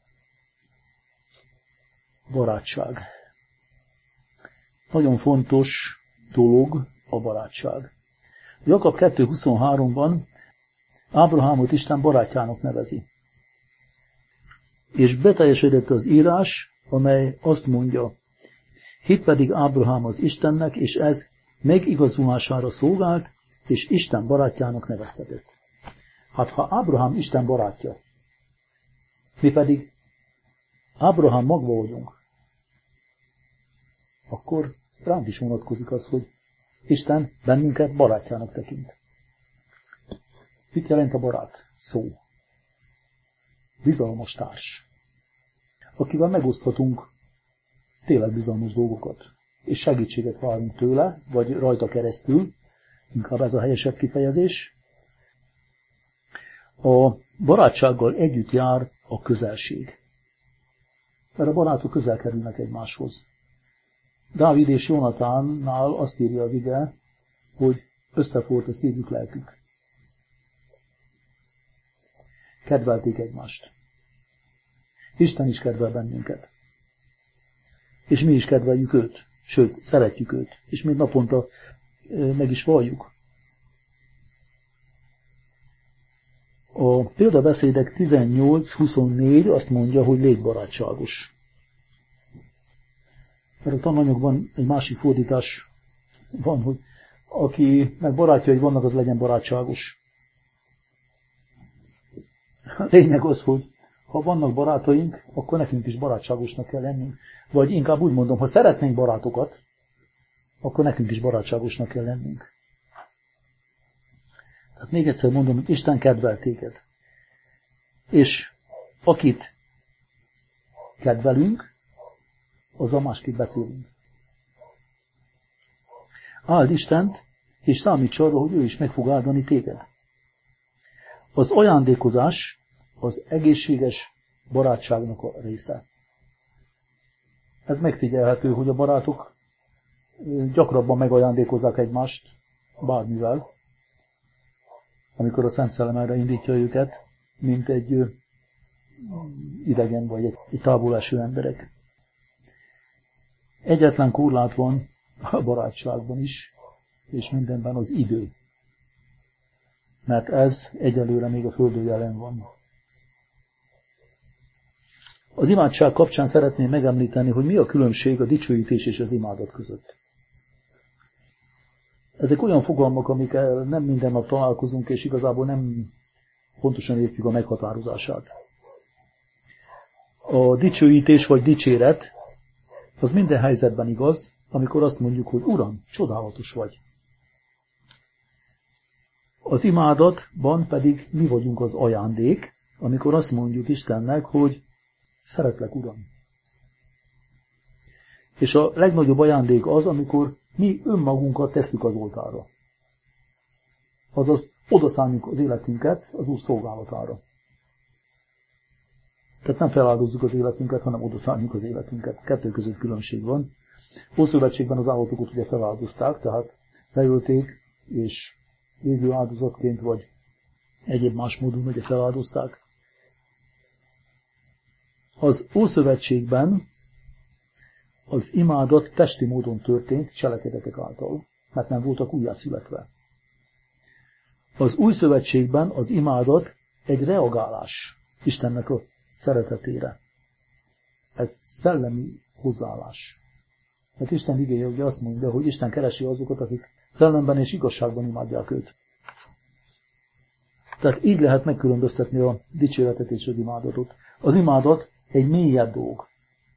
Barátság. Nagyon fontos dolog a barátság. Jakab kettő huszonháromban Ábrahámot Isten barátjának nevezi. És beteljesedett az írás, amely azt mondja, hit pedig Ábrahám az Istennek, és ez megigazulására szolgált, és Isten barátjának neveztetett. Hát ha Ábrahám Isten barátja, mi pedig Ábrahám magva vagyunk, akkor ránk is vonatkozik az, hogy Isten bennünket barátjának tekint. Mit jelent a barát szó? Bizalmas társ, akivel megoszthatunk tényleg bizalmas dolgokat, és segítséget várunk tőle, vagy rajta keresztül, inkább ez a helyesebb kifejezés. A barátsággal együtt jár a közelség. Mert a barátok közel kerülnek egymáshoz. Dávid és Jónatánnál azt írja az ige, hogy összeforrt a szívük, lelkük. Kedvelték egymást. Isten is kedvel bennünket. És mi is kedveljük őt, sőt, szeretjük őt, és még naponta meg is valljuk. A példabeszédek tizennyolc huszonnégy azt mondja, hogy légy barátságos. Mert a tananyagban egy másik fordítás van, hogy aki meg barátjai vannak, az legyen barátságos. A lényeg az, hogy ha vannak barátaink, akkor nekünk is barátságosnak kell lennünk. Vagy inkább úgy mondom, ha szeretnénk barátokat, akkor nekünk is barátságosnak kell lennünk. Tehát még egyszer mondom, hogy Isten kedvel téged. És akit kedvelünk, azzal másképp beszélünk. Áld Istent, és számíts arra, hogy ő is meg fog áldani téged. Az ajándékozás az egészséges barátságnak a része. Ez megfigyelhető, hogy a barátok gyakrabban megajándékozzák egymást bármivel, amikor a Szent Szellem erre indítja őket, mint egy idegen vagy egy, egy távol eső emberek. Egyetlen korlát van a barátságban is, és mindenben az idő. Mert ez egyelőre még a földön jelen van. Az imádság kapcsán szeretném megemlíteni, hogy mi a különbség a dicsőítés és az imádat között. Ezek olyan fogalmak, amikkel nem minden nap találkozunk, és igazából nem pontosan értjük a meghatározását. A dicsőítés vagy dicséret az minden helyzetben igaz, amikor azt mondjuk, hogy Uram, csodálatos vagy. Az imádatban pedig mi vagyunk az ajándék, amikor azt mondjuk Istennek, hogy szeretlek, Uram. És a legnagyobb ajándék az, amikor mi önmagunkat tesszük az oltárra. Azaz odaszálljuk az életünket az Úr szolgálatára. Tehát nem feláldozzuk az életünket, hanem odaszálljuk az életünket. Kettő között különbség van. Ószövetségben az állatokat ugye feláldozták, tehát leölték, és élő áldozatként, vagy egyéb más módon ugye feláldozták. Az Ószövetségben az imádat testi módon történt cselekedetek által, mert nem voltak újjászületve. Az Új Szövetségben az imádat egy reagálás Istennek a szeretetére. Ez szellemi hozzáállás. Mert Isten igéje ugye azt mondja, hogy Isten keresi azokat, akik szellemben és igazságban imádják őt. Tehát így lehet megkülönböztetni a dicséretet és az imádatot. Az imádat egy mélyebb dolog.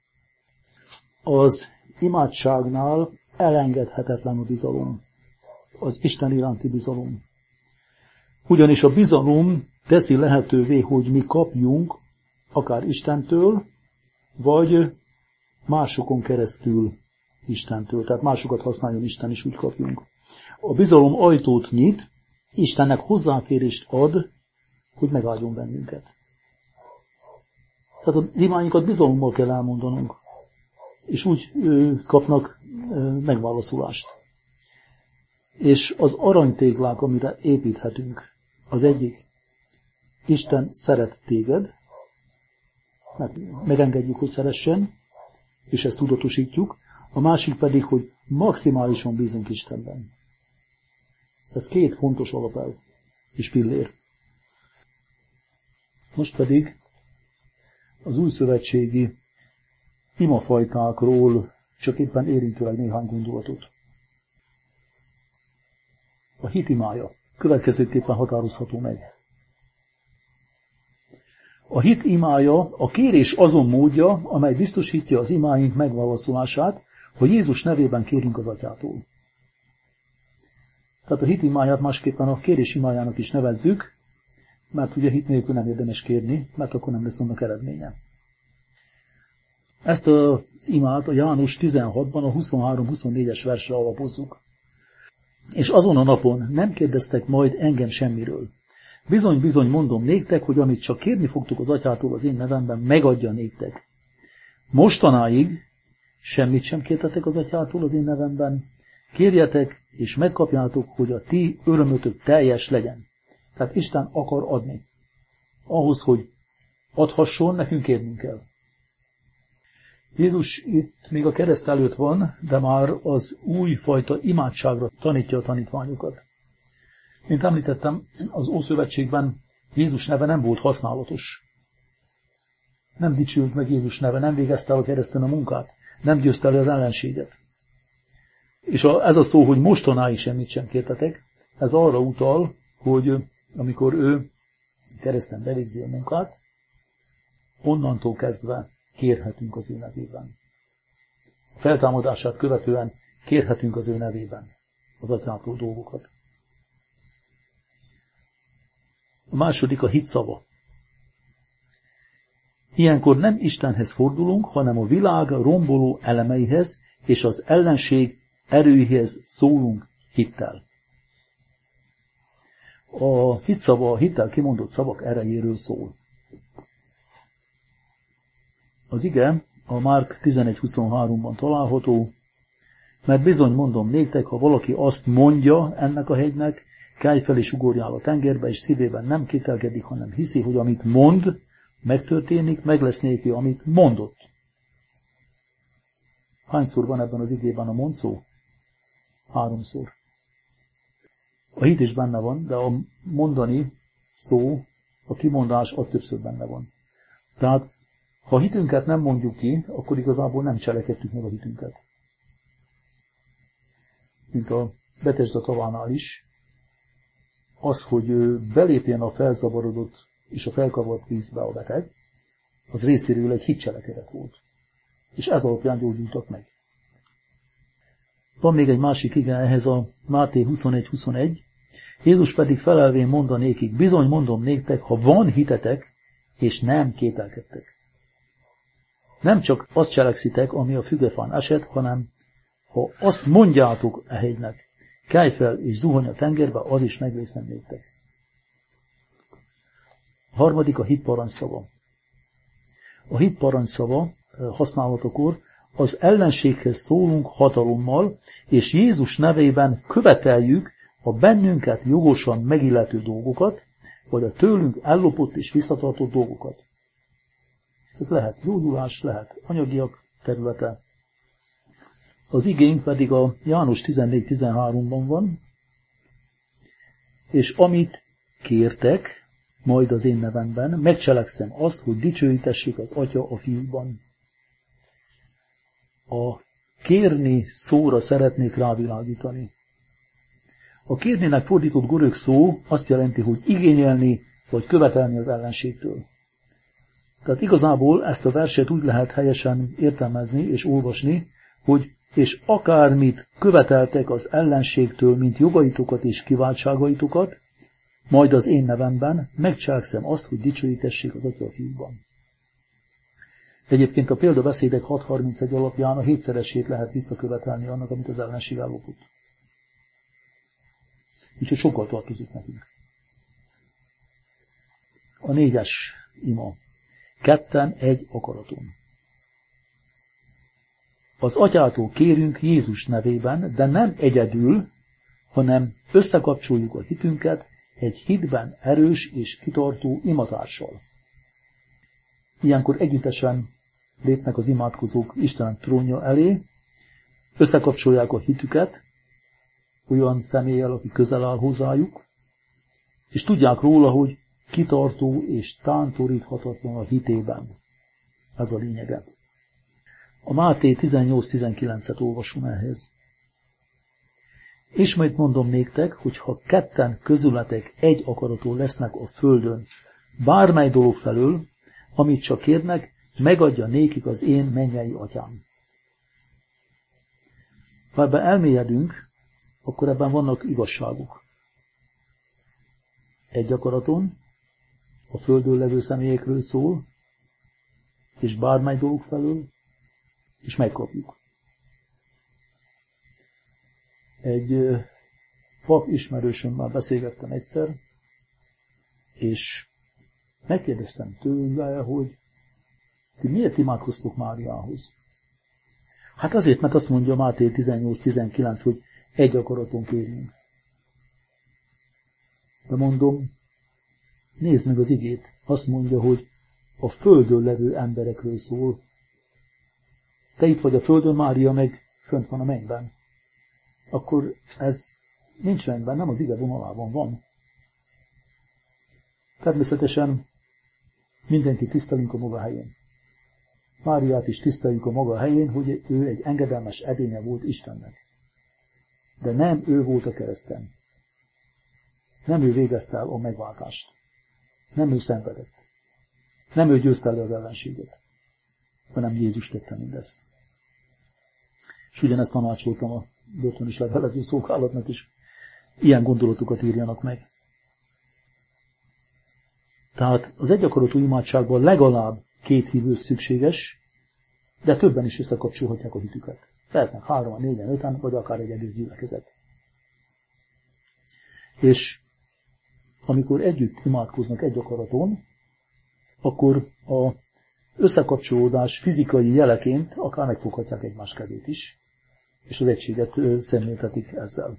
Az imádságnál elengedhetetlen a bizalom. Az Isten iránti bizalom. Ugyanis a bizalom teszi lehetővé, hogy mi kapjunk akár Istentől, vagy másokon keresztül Istentől. Tehát másokat használjon Isten, és úgy kapjunk. A bizalom ajtót nyit, Istennek hozzáférést ad, hogy megáldjon bennünket. Tehát az imáinkat bizalommal kell elmondanunk, és úgy ö, kapnak ö, megválaszolást. És az aranytéglák, amire építhetünk, az egyik, Isten szeret téged, mert megengedjük, hogy szeressen, és ezt tudatosítjuk, a másik pedig, hogy maximálisan bízunk Istenben. Ez két fontos alapelv és pillér. Most pedig az újszövetségi imafajtákról csak éppen érintőleg néhány gondolatot. A hit imája következőképpen határozható meg. A hit imája a kérés azon módja, amely biztosítja az imáink megválaszolását, hogy Jézus nevében kérünk az Atyától. Tehát a hit imáját másképpen a kérés imájának is nevezzük, mert ugye hit nélkül nem érdemes kérni, mert akkor nem lesz annak eredménye. Ezt az imát a János tizenhatban a huszonhárom-huszonnégyes versre alapozzuk. És azon a napon nem kérdeztek majd engem semmiről. Bizony-bizony mondom néktek, hogy amit csak kérni fogtok az Atyától az én nevemben, megadja néktek. Mostanáig semmit sem kértetek az Atyától az én nevemben, kérjetek és megkapjátok, hogy a ti örömötök teljes legyen. Tehát Isten akar adni. Ahhoz, hogy adhasson, nekünk kérnünk kell. Jézus itt még a kereszt előtt van, de már az újfajta imádságra tanítja a tanítványokat. Mint említettem, az Ószövetségben Jézus neve nem volt használatos. Nem dicsült meg Jézus neve, nem végezte el a kereszten a munkát, nem győzte el az ellenséget. És a, ez a szó, hogy mostanáig semmit sem kértetek, ez arra utal, hogy amikor ő kereszten bevégzi a munkát, onnantól kezdve kérhetünk az ő nevében. A feltámadását követően kérhetünk az ő nevében az Atyától dolgokat. A második a hit szava. Ilyenkor nem Istenhez fordulunk, hanem a világ romboló elemeihez és az ellenség erőihez szólunk hittel. A hit szava, a hittel kimondott szavak erejéről szól. Az ige a Márk tizenegy huszonháromban található, mert bizony mondom néktek, ha valaki azt mondja ennek a hegynek, kelj fel és ugorjál a tengerbe, és szívében nem kételkedik, hanem hiszi, hogy amit mond, megtörténik, meg lesz néki, amit mondott. Hányszor van ebben az igében a mond szó? Háromszor. A hit is benne van, de a mondani szó, a kimondás az többször benne van. Tehát, ha a hitünket nem mondjuk ki, akkor igazából nem cselekedtük meg a hitünket. Mint a Betesda tavánál is, az, hogy belépjen a felzavarodott és a felkavart vízbe a beteg, az részéről egy hitcselekedet volt. És ez alapján gyógyultak meg. Van még egy másik ige ehhez a Máté huszonegy huszonegy. Jézus pedig felelvén mondanékik, bizony mondom néktek, ha van hitetek, és nem kételkedtek. Nem csak azt cselekszitek, ami a fügefán esett, hanem ha azt mondjátok e hegynek, kelj fel és zuhany a tengerbe, az is megvészen néktek. A harmadik a hit parancsszava. A hit parancsszava használatakor az ellenséghez szólunk hatalommal, és Jézus nevében követeljük a bennünket jogosan megillető dolgokat, vagy a tőlünk ellopott és visszatartott dolgokat. Ez lehet gyógyulás, lehet anyagiak területe. Az igénk pedig a János tizennégy tizenháromban van, és amit kértek, majd az én nevemben, megcselekszem azt, hogy dicsőítessék az Atya a Fiúban. A kérni szóra szeretnék rávilágítani. A kérnének fordított görög szó azt jelenti, hogy igényelni vagy követelni az ellenségtől. Tehát igazából ezt a verset úgy lehet helyesen értelmezni és olvasni, hogy és akármit követeltek az ellenségtől, mint jogaitokat és kiváltságaitokat, majd az én nevemben megcselekszem azt, hogy dicsőítessék az Atya a Fiúban. Egyébként a példabeszédek hat harmincegy alapján a hétszeresét lehet visszakövetelni annak, amit az ellenség ellopott. Úgyhogy sokkal tartozik nekünk. A négyes ima. Ketten egy akaraton. Az Atyától kérünk Jézus nevében, de nem egyedül, hanem összekapcsoljuk a hitünket egy hitben erős és kitartó imatással. Ilyenkor együttesen lépnek az imádkozók Isten trónja elé, összekapcsolják a hitüket olyan személlyel, aki közel áll hozzájuk, és tudják róla, hogy kitartó és tántoríthatatlan a hitében. Ez a lényege. A Máté tizennyolc tizenkilencet olvasom ehhez. Ismét mondom néktek, hogy ha ketten közületek egy akaratú lesznek a földön, bármely dolog felől, amit csak kérnek, megadja nékik az én mennyei atyám. Ha ebben elmélyedünk, akkor ebben vannak igazságok. Egy akaraton, a földön levő személyekről szól, és bármely dolog felől, és megkapjuk. Egy pap ismerősömmel beszélgettem egyszer, és megkérdeztem tőle, hogy ti miért imádkoztok Máriához? Hát azért, mert azt mondja Máté tizennyolc tizenkilenc, hogy egy akaraton kérjünk. De mondom, nézd meg az igét, azt mondja, hogy a földön levő emberekről szól. Te itt vagy a földön, Mária meg fönt van a mennyben. Akkor ez nincs rendben, nem az ige vonalában van. Természetesen mindenki tisztelünk a maga helyén. Máriát is tiszteljük a maga helyén, hogy ő egy engedelmes edénye volt Istennek. De nem ő volt a kereszten. Nem ő végezte el a megváltást. Nem ő szenvedett. Nem ő győzte le az ellenséget, hanem Jézus tette mindezt. És ugyanezt tanácsoltam a börtönös levelető szolgálatnak is. Ilyen gondolatokat írjanak meg. Tehát az egyakaratú imádságban legalább két hívő szükséges, de többen is összekapcsolhatják a hitüket. Lehetnek hárman, négyen, öten, vagy akár egy egész gyülekezet. És amikor együtt imádkoznak egy akaraton, akkor a összekapcsolódás fizikai jeleként akár megfoghatják egymás kezét is, és az egységet szemléltetik ezzel.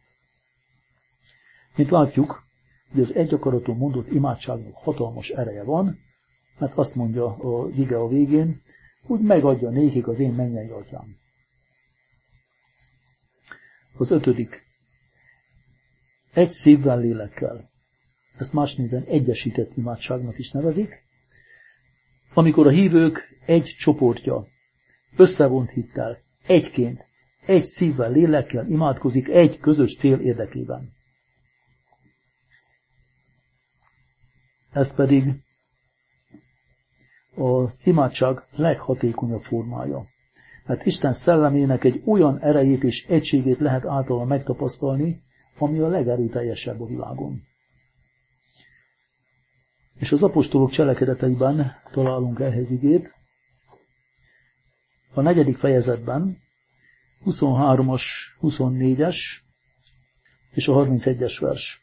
Mint látjuk, hogy az egy akaraton mondott imádságnak hatalmas ereje van, mert azt mondja az ige a végén, hogy megadja nékik az én mennyei atyám. Az ötödik. Egy szívvel, lélekkel. Ezt más néven egyesített imádságnak is nevezik. Amikor a hívők egy csoportja összevont hittel, egyként, egy szívvel, lélekkel imádkozik egy közös cél érdekében. Ez pedig az imádság leghatékonyabb formája. Mert Isten szellemének egy olyan erejét és egységét lehet általa megtapasztalni, ami a legerőteljesebb a világon. És az apostolok cselekedeteiben találunk ehhez igét. A negyedik fejezetben, huszonhármas, huszonnégyes és a harmincegyes vers.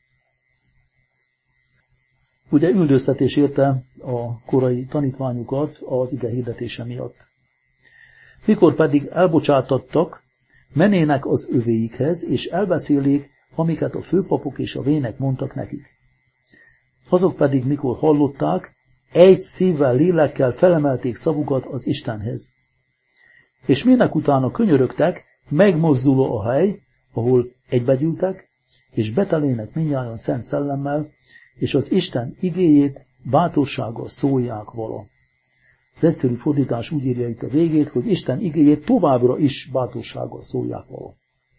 Ugye üldöztetés érte a korai tanítványokat az ige hirdetése miatt. Mikor pedig elbocsátattak, menének az övéikhez, és elbeszélék, amiket a főpapok és a vének mondtak nekik. Azok pedig, mikor hallották, egy szívvel, lélekkel felemelték szavukat az Istenhez. És minek utána könyörögtek, megmozduló a hely, ahol egybegyűltek, és betelének mindnyájan szent szellemmel, és az Isten igéjét bátorsággal szólják vala. Az egyszerű fordítás úgy írja itt a végét, hogy Isten igéjét továbbra is bátorsággal szólják vala.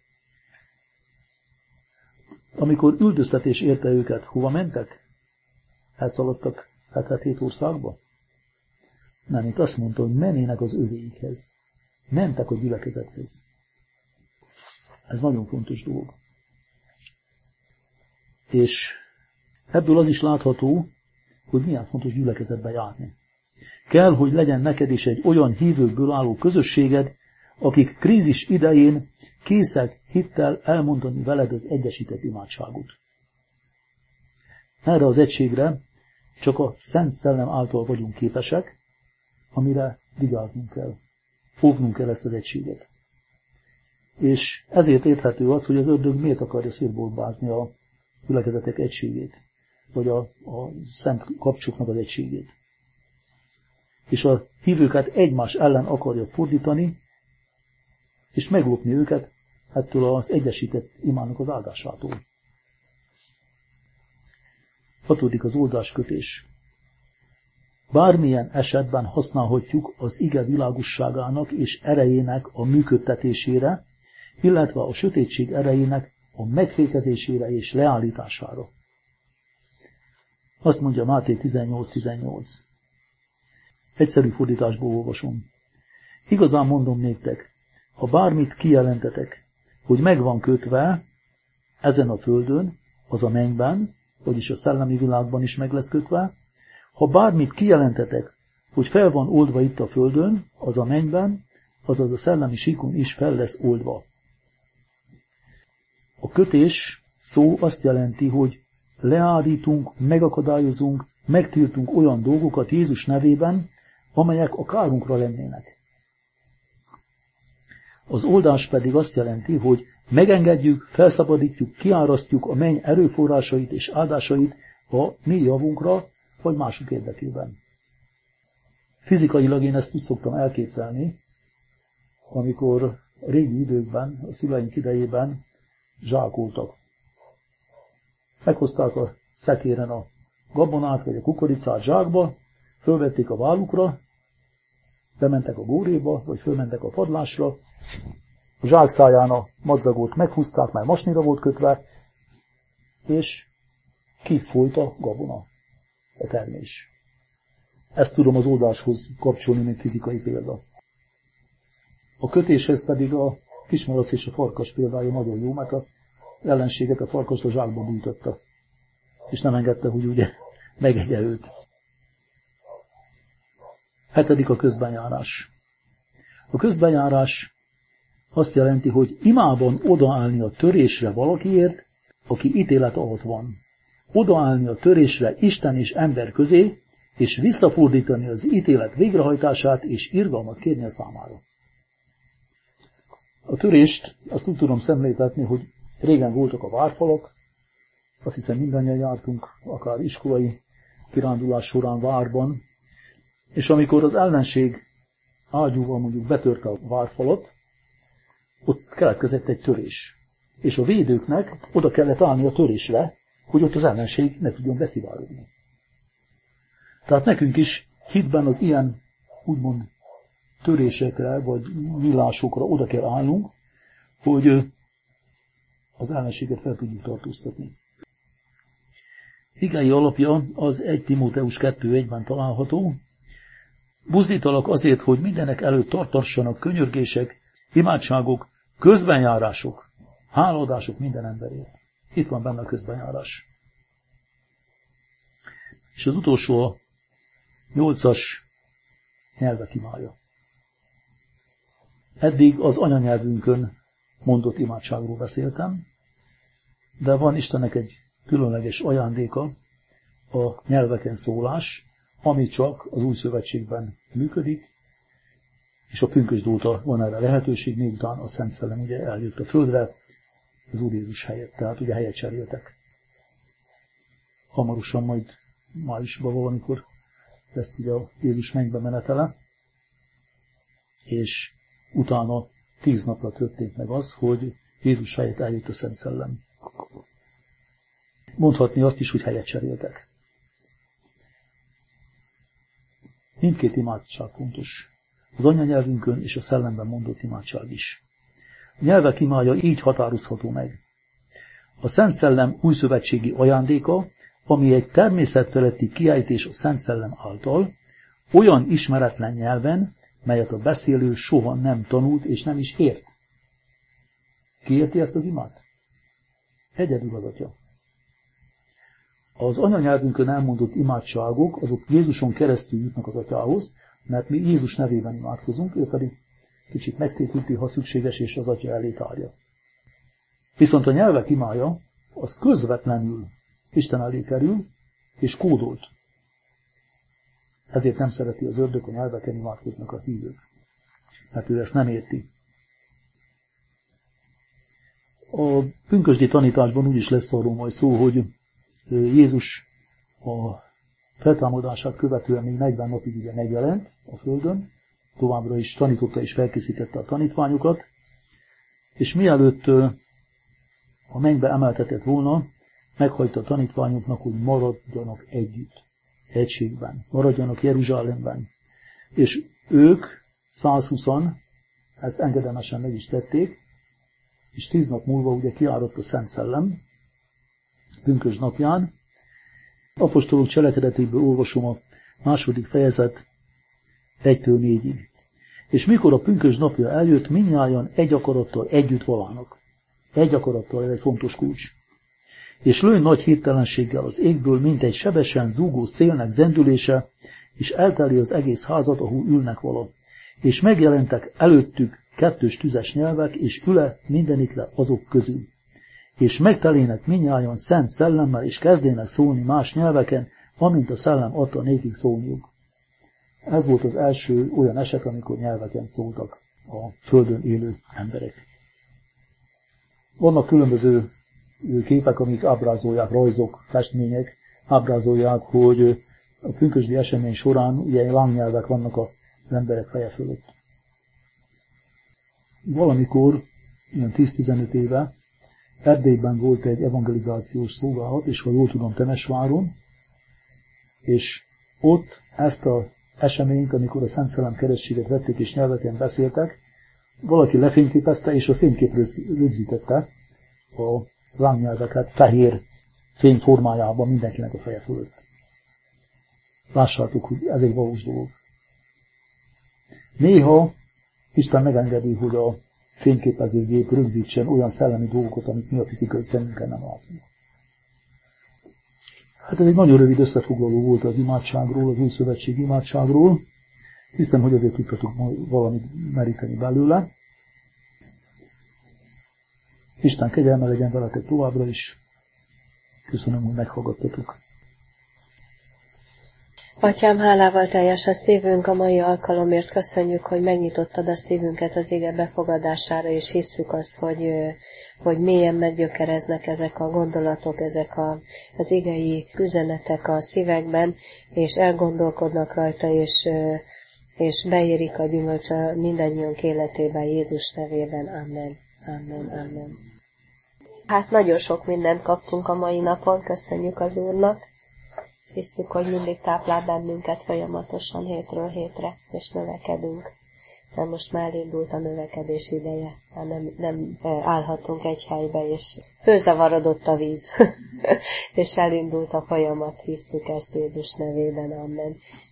Amikor üldöztetés érte őket, hova mentek? Elszaladtak hetvenhét országba? Nem, itt azt mondta, hogy mennének az övéikhez. Mentek a gyülekezethez. Ez nagyon fontos dolog. És ebből az is látható, hogy milyen fontos gyülekezetbe járni. Kell, hogy legyen neked is egy olyan hívőkből álló közösséged, akik krízis idején készek hittel elmondani veled az egyesített imádságot. Erre az egységre csak a Szent Szellem által vagyunk képesek, amire vigyáznunk kell. Óvnunk kell ezt az egységet. És ezért érthető az, hogy az ördög miért akarja szétbombázni a gyülekezetek egységét, vagy a, a szent kapcsoknak az egységét. És a hívőket egymás ellen akarja fordítani, és meglopni őket ettől az egyesített imának az áldásától. Hatodik az oldáskötés. Bármilyen esetben használhatjuk az ige világosságának és erejének a működtetésére, illetve a sötétség erejének a megfékezésére és leállítására. Azt mondja Máté tizennyolc tizennyolc. Egyszerű fordításból olvasom. Igazán mondom néktek, ha bármit kijelentetek, hogy meg van kötve ezen a földön, az a mennyben, vagyis a szellemi világban is meg lesz kötve, ha bármit kijelentetek, hogy fel van oldva itt a földön, az a mennyben, azaz a szellemi síkon is fel lesz oldva. A kötés szó azt jelenti, hogy leállítunk, megakadályozunk, megtiltunk olyan dolgokat Jézus nevében, amelyek a kárunkra lennének. Az oldás pedig azt jelenti, hogy megengedjük, felszabadítjuk, kiárasztjuk a menny erőforrásait és áldásait a mi javunkra, vagy mások érdekében. Fizikailag én ezt úgy szoktam elképzelni, amikor a régi időkben, a szüleink idejében zsákoltak. Meghozták a szekéren a gabonát vagy a kukoricát zsákba, fölvették a vállukra, bementek a góréba, vagy fölmentek a padlásra, a zsák száján a madzagót meghúzták, mert masnira volt kötve, és kifolyt a gabona, a termés. Ezt tudom az oldáshoz kapcsolni, mint fizikai példa. A kötéshez pedig a kismalac és a farkas példája nagyon jó, mert az ellenséget a farkast a zsákba bújtatta, és nem engedte, hogy ugye megegye őt. Hetedik a közbenjárás. A közbenjárás azt jelenti, hogy imában odaállni a törésre valakiért, aki ítélet alatt van. Odaállni a törésre Isten és ember közé, és visszafordítani az ítélet végrehajtását, és irgalmat kérni a számára. A törést azt úgy tudom szemléltetni, hogy régen voltak a várfalak, azt hiszem mindannyian jártunk, akár iskolai kirándulás során várban, és amikor az ellenség ágyúval mondjuk betörte a várfalat, ott keletkezett egy törés. És a védőknek oda kellett állni a törésre, hogy ott az ellenség ne tudjon beszivárogni. Tehát nekünk is hitben az ilyen, úgymond, törésekre, vagy nyílásokra oda kell állnunk, hogy az ellenséget fel tudjuk tartóztatni. Igei alapja az egy Timóteus kettő egyben található. Buzdítalak azért, hogy mindenek előtt tartassanak könyörgések, imádságok, közbenjárások, hálaadások minden emberért. Itt van benne a közbenjárás. És az utolsó a nyolcas nyelvek imája. Eddig az anyanyelvünkön mondott imádságról beszéltem, de van Istennek egy különleges ajándéka, a nyelveken szólás, ami csak az új szövetségben működik, és a pünkösd óta van erre lehetőség, miután a Szent Szellem ugye eljött a földre, az Úr Jézus helyett, tehát ugye helyet cseréltek. Hamarosan majd májusban valamikor lesz ugye a Jézus mennybe menetele, és utána tíz napra történt meg az, hogy Jézus helyett eljött a Szent Szellem. Mondhatni azt is, hogy helyet cseréltek. Mindkét imádság fontos. Az anyanyelvünkön és a szellemben mondott imádság is. A nyelvek imája így határozható meg. A Szent Szellem újszövetségi ajándéka, ami egy természetfeletti kiejtés a Szent Szellem által, olyan ismeretlen nyelven, melyet a beszélő soha nem tanult és nem is ért. Ki érti ezt az imát? Egyedül az Atya. Az anyanyelvünkön elmondott imádságok, azok Jézuson keresztül jutnak az Atyához, mert mi Jézus nevében imádkozunk, ő pedig kicsit megszépíti, ha szükséges, és az Atya elé tárja. Viszont a nyelvek imája, az közvetlenül Isten elé kerül, és kódolt. Ezért nem szereti az ördög, a nyelveken imádkoznak a hívők. Mert ő ezt nem érti. A pünkösdi tanításban úgy is lesz arról majd szó, hogy Jézus a feltámadását követően még negyven napig ugye megjelent a földön, továbbra is tanította és felkészítette a tanítványokat, és mielőtt a mennybe emeltetett volna, meghajta a tanítványoknak, hogy maradjanak együtt, egységben, maradjanak Jeruzsálemben. És ők, százhúszan, ezt engedelmesen meg is tették, és tíz nap múlva ugye kiárott a Szent Szellem, pünkösd napján. Apostolok cselekedetéből olvasom a második fejezet egytől négyig. És mikor a pünkösd napja eljött, mindnyájan egy akarattal együtt valának. Egy akarattal, ez egy fontos kulcs. És lőn nagy hirtelenséggel az égből, mint egy sebesen zúgó szélnek zendülése, és elteli az egész házat, ahol ülnek vala. És megjelentek előttük kettős tüzes nyelvek, és üle mindenikre azok közül. És megtelének mindnyájan szent szellemmel, és kezdének szólni más nyelveken, amint a szellem adta nékik szólniuk. Ez volt az első olyan eset, amikor nyelveken szóltak a földön élő emberek. Vannak különböző képek, amik ábrázolják, rajzok, festmények, ábrázolják, hogy a pünkösdi esemény során ugye lángnyelvek vannak az emberek feje fölött. Valamikor, ilyen tíz-tizenöt éve, Erdélyben volt egy evangelizációs szolgálat, és ha jól tudom, Temesváron, és ott ezt az eseményt, amikor a Szent Szellem keresztséget vették és nyelveken beszéltek, valaki lefényképezte, és a fényképre rögzítette a lángnyelveket fehér fény formájában mindenkinek a feje fölött. Lássátok, hogy ez egy valós dolog. Néha Isten megengedi, hogy a fényképezőgép rögzítsen olyan szellemi dolgokat, amit mi a fizikai szemünkkel nem látunk. Hát ez egy nagyon rövid összefoglaló volt az imádságról, az új szövetség imádságról. Hiszem, hogy azért tudtatok valamit meríteni belőle. Isten kegyelme legyen veletek továbbra is. Köszönöm, hogy meghallgattatok. Atyám, hálával teljes a szívünk a mai alkalomért. Köszönjük, hogy megnyitottad a szívünket az ige befogadására, és hisszük azt, hogy, hogy mélyen meggyökereznek ezek a gondolatok, ezek a, az igei üzenetek a szívekben, és elgondolkodnak rajta, és, és beérik a gyümölcs mindannyiunk életében Jézus nevében. Amen. Amen. Amen. Hát nagyon sok mindent kaptunk a mai napon, köszönjük az Úrnak. Hisszük, hogy mindig táplál bennünket folyamatosan hétről hétre, és növekedünk. De most már indult a növekedés ideje, már nem, nem állhatunk egy helybe, és fölzavarodott a víz, és elindult a folyamat, hisszük ezt Jézus nevében, amen.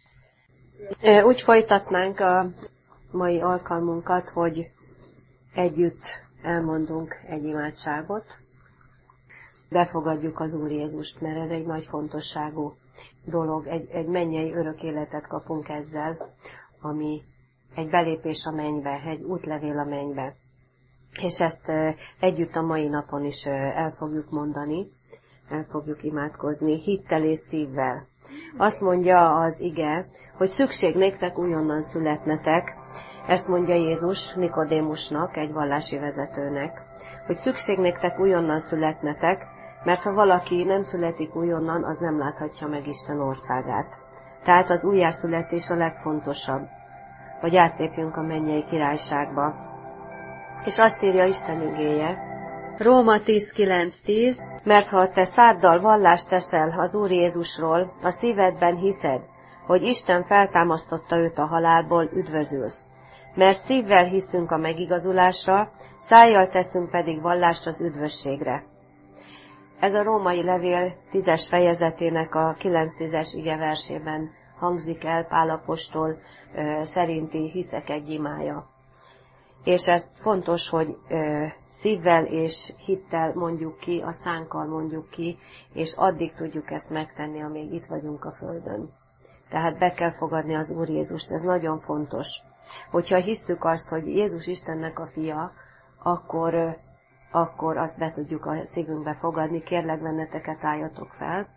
Úgy folytatnánk a mai alkalmunkat, hogy együtt elmondunk egy imádságot, befogadjuk az Úr Jézust, mert ez egy nagy fontosságú dolog, egy, egy mennyei örök életet kapunk ezzel, ami egy belépés a mennybe, egy útlevél a mennybe. És ezt együtt a mai napon is el fogjuk mondani, el fogjuk imádkozni, hittel és szívvel. Azt mondja az ige, hogy szükség néktek újonnan születnetek, ezt mondja Jézus Nikodémusnak, egy vallási vezetőnek, hogy szükség néktek újonnan születnetek, mert ha valaki nem születik újonnan, az nem láthatja meg Isten országát. Tehát az újjászületés a legfontosabb, hogy átlépjünk a mennyei királyságba. És azt írja Isten igéje, Róma tíz kilenc tíz, mert ha te száddal vallást teszel az Úr Jézusról, a szívedben hiszed, hogy Isten feltámasztotta őt a halálból, üdvözülsz. Mert szívvel hiszünk a megigazulásra, szájjal teszünk pedig vallást az üdvösségre. Ez a római levél tízes fejezetének a kilenc-tízes ige versében hangzik el Pál apostol ö, szerinti hiszek egy imája. És ez fontos, hogy ö, szívvel és hittel mondjuk ki, a szánkkal mondjuk ki, és addig tudjuk ezt megtenni, amíg itt vagyunk a földön. Tehát be kell fogadni az Úr Jézust, ez nagyon fontos. Hogyha hisszük azt, hogy Jézus Istennek a fia, akkor... Ö, akkor azt be tudjuk a szívünkbe fogadni, kérlek benneteket álljatok fel,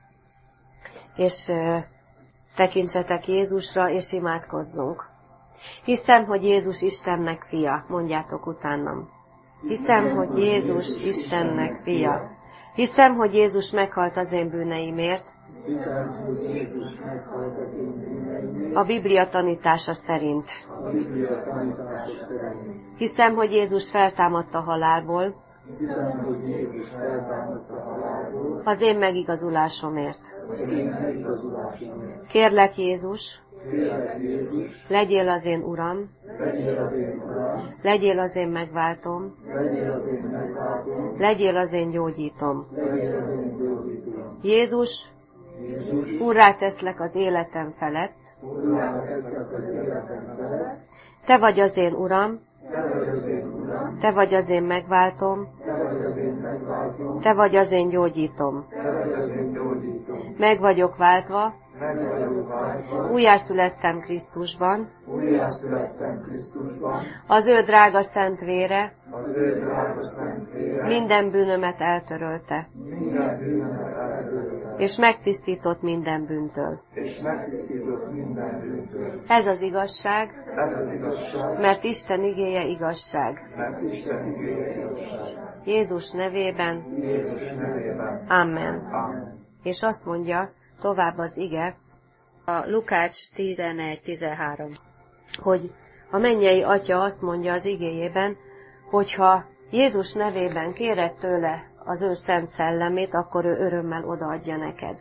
és euh, tekintsetek Jézusra, és imádkozzunk. Hiszem, hogy Jézus Istennek fia, mondjátok utánam. Hiszem, hogy Jézus Istennek fia. Hiszem, hogy Jézus meghalt az én bűneimért. Hiszem, hogy Jézus meghalt az én bűneimért. A Biblia tanítása szerint. A Biblia tanítása szerint. Hiszem, hogy Jézus feltámadt a halálból. hiszem, hogy Jézus feltámadt a halálból, az én megigazulásomért. az én megigazulásomért. Kérlek, Jézus, Kérlek, Jézus, legyél az én Uram, legyél az én Uram, legyél az én megváltom, legyél az én megváltom, legyél az én gyógyítom. legyél az én gyógyítom. Jézus, Jézus, úrrá teszlek az életem felett, Urrá teszlek az életem felett, te vagy az én Uram, te vagy az én Uram, te vagy az én megváltom, te vagy az én megváltom, te vagy az én gyógyítom. te vagy az én gyógyítom. Meg vagyok váltva, Meg vagyok váltva, újjászülettem Krisztusban, újjászülettem Krisztusban, az ő drága szent vére az ő drága szent vére, minden bűnömet eltörölte, minden bűnömet eltörölte, és megtisztított minden bűntől. és megtisztított minden bűntől. Ez az igazság, Ez az igazság, mert Isten igéje igazság. mert Isten igéje igazság. Jézus nevében, Jézus nevében. Amen. Amen. És azt mondja tovább az ige, a Lukács tizenegy tizenhárom, hogy a mennyei Atya azt mondja az igéjében, hogyha Jézus nevében kéred tőle az ő szent szellemét, akkor ő örömmel odaadja neked.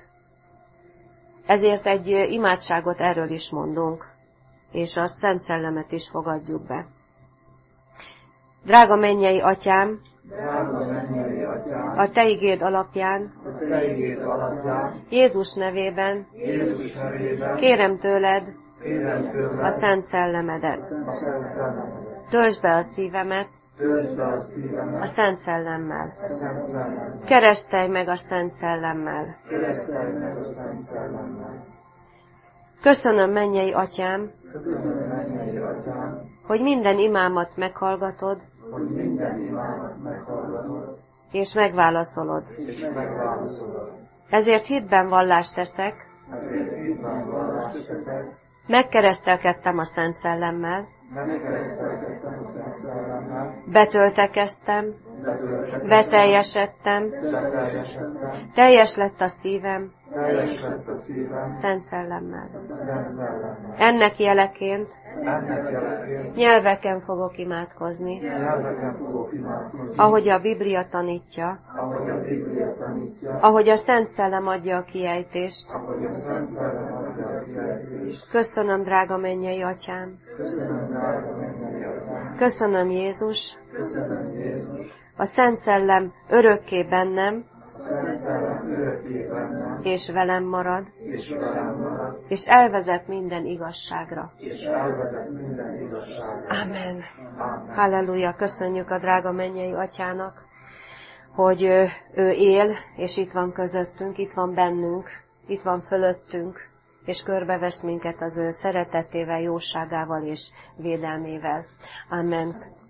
Ezért egy imádságot erről is mondunk, és a szent szellemet is fogadjuk be. Drága mennyei Atyám, Drága mennyei Atyám, a Te igéd alapján, a Te igéd alapján, Jézus nevében Jézus nevében, kérem tőled kérem tőled a szent szellemedet. a Szent Szellemet. Töltsd be a szívemet Töltsd be a a szívemet szent szellemmel. a Szent Szellemmel. Keresztelj meg a szent szellemmel. Keresztelj meg a Szent Szellemmel. Köszönöm, mennyei Atyám, Köszönöm, mennyei Atyám, hogy minden imámat meghallgatod, hogy minden imámat meghallgatod, és megválaszolod. és megválaszolod. Ezért hitben vallást teszek, Ezért hitben vallást teszek, megkeresztelkedtem a szent szellemmel, megkeresztelkedtem a Szent Szellemmel, betöltekeztem, betöltekeztem, beteljesedtem, beteljesedtem, teljes lett a szívem teljes lett a szívem, szent szellemmel. a Szent Szellemmel. Ennek jeleként Ennek jeleként nyelveken fogok imádkozni, nyelveken fogok imádkozni, ahogy a Biblia tanítja, ahogy a Biblia tanítja, ahogy a Szent Szellem adja a kiejtést. ahogy a Szent Szellem adja a kiejtést. Köszönöm, drága mennyei Atyám! Köszönöm, drága mennyei Atyám, Köszönöm, Jézus! köszönöm, Jézus, A Szent Szellem örökké bennem, a Szent Szellem örökké bennem, és velem marad, és velem marad, és elvezet minden igazságra. és elvezet minden igazságra. Amen. Amen. Halleluja! Köszönjük a drága mennyei Atyának, hogy ő, ő él, és itt van közöttünk, itt van bennünk, itt van fölöttünk, és körbevesz minket az ő szeretetével, jóságával és védelmével. Amen.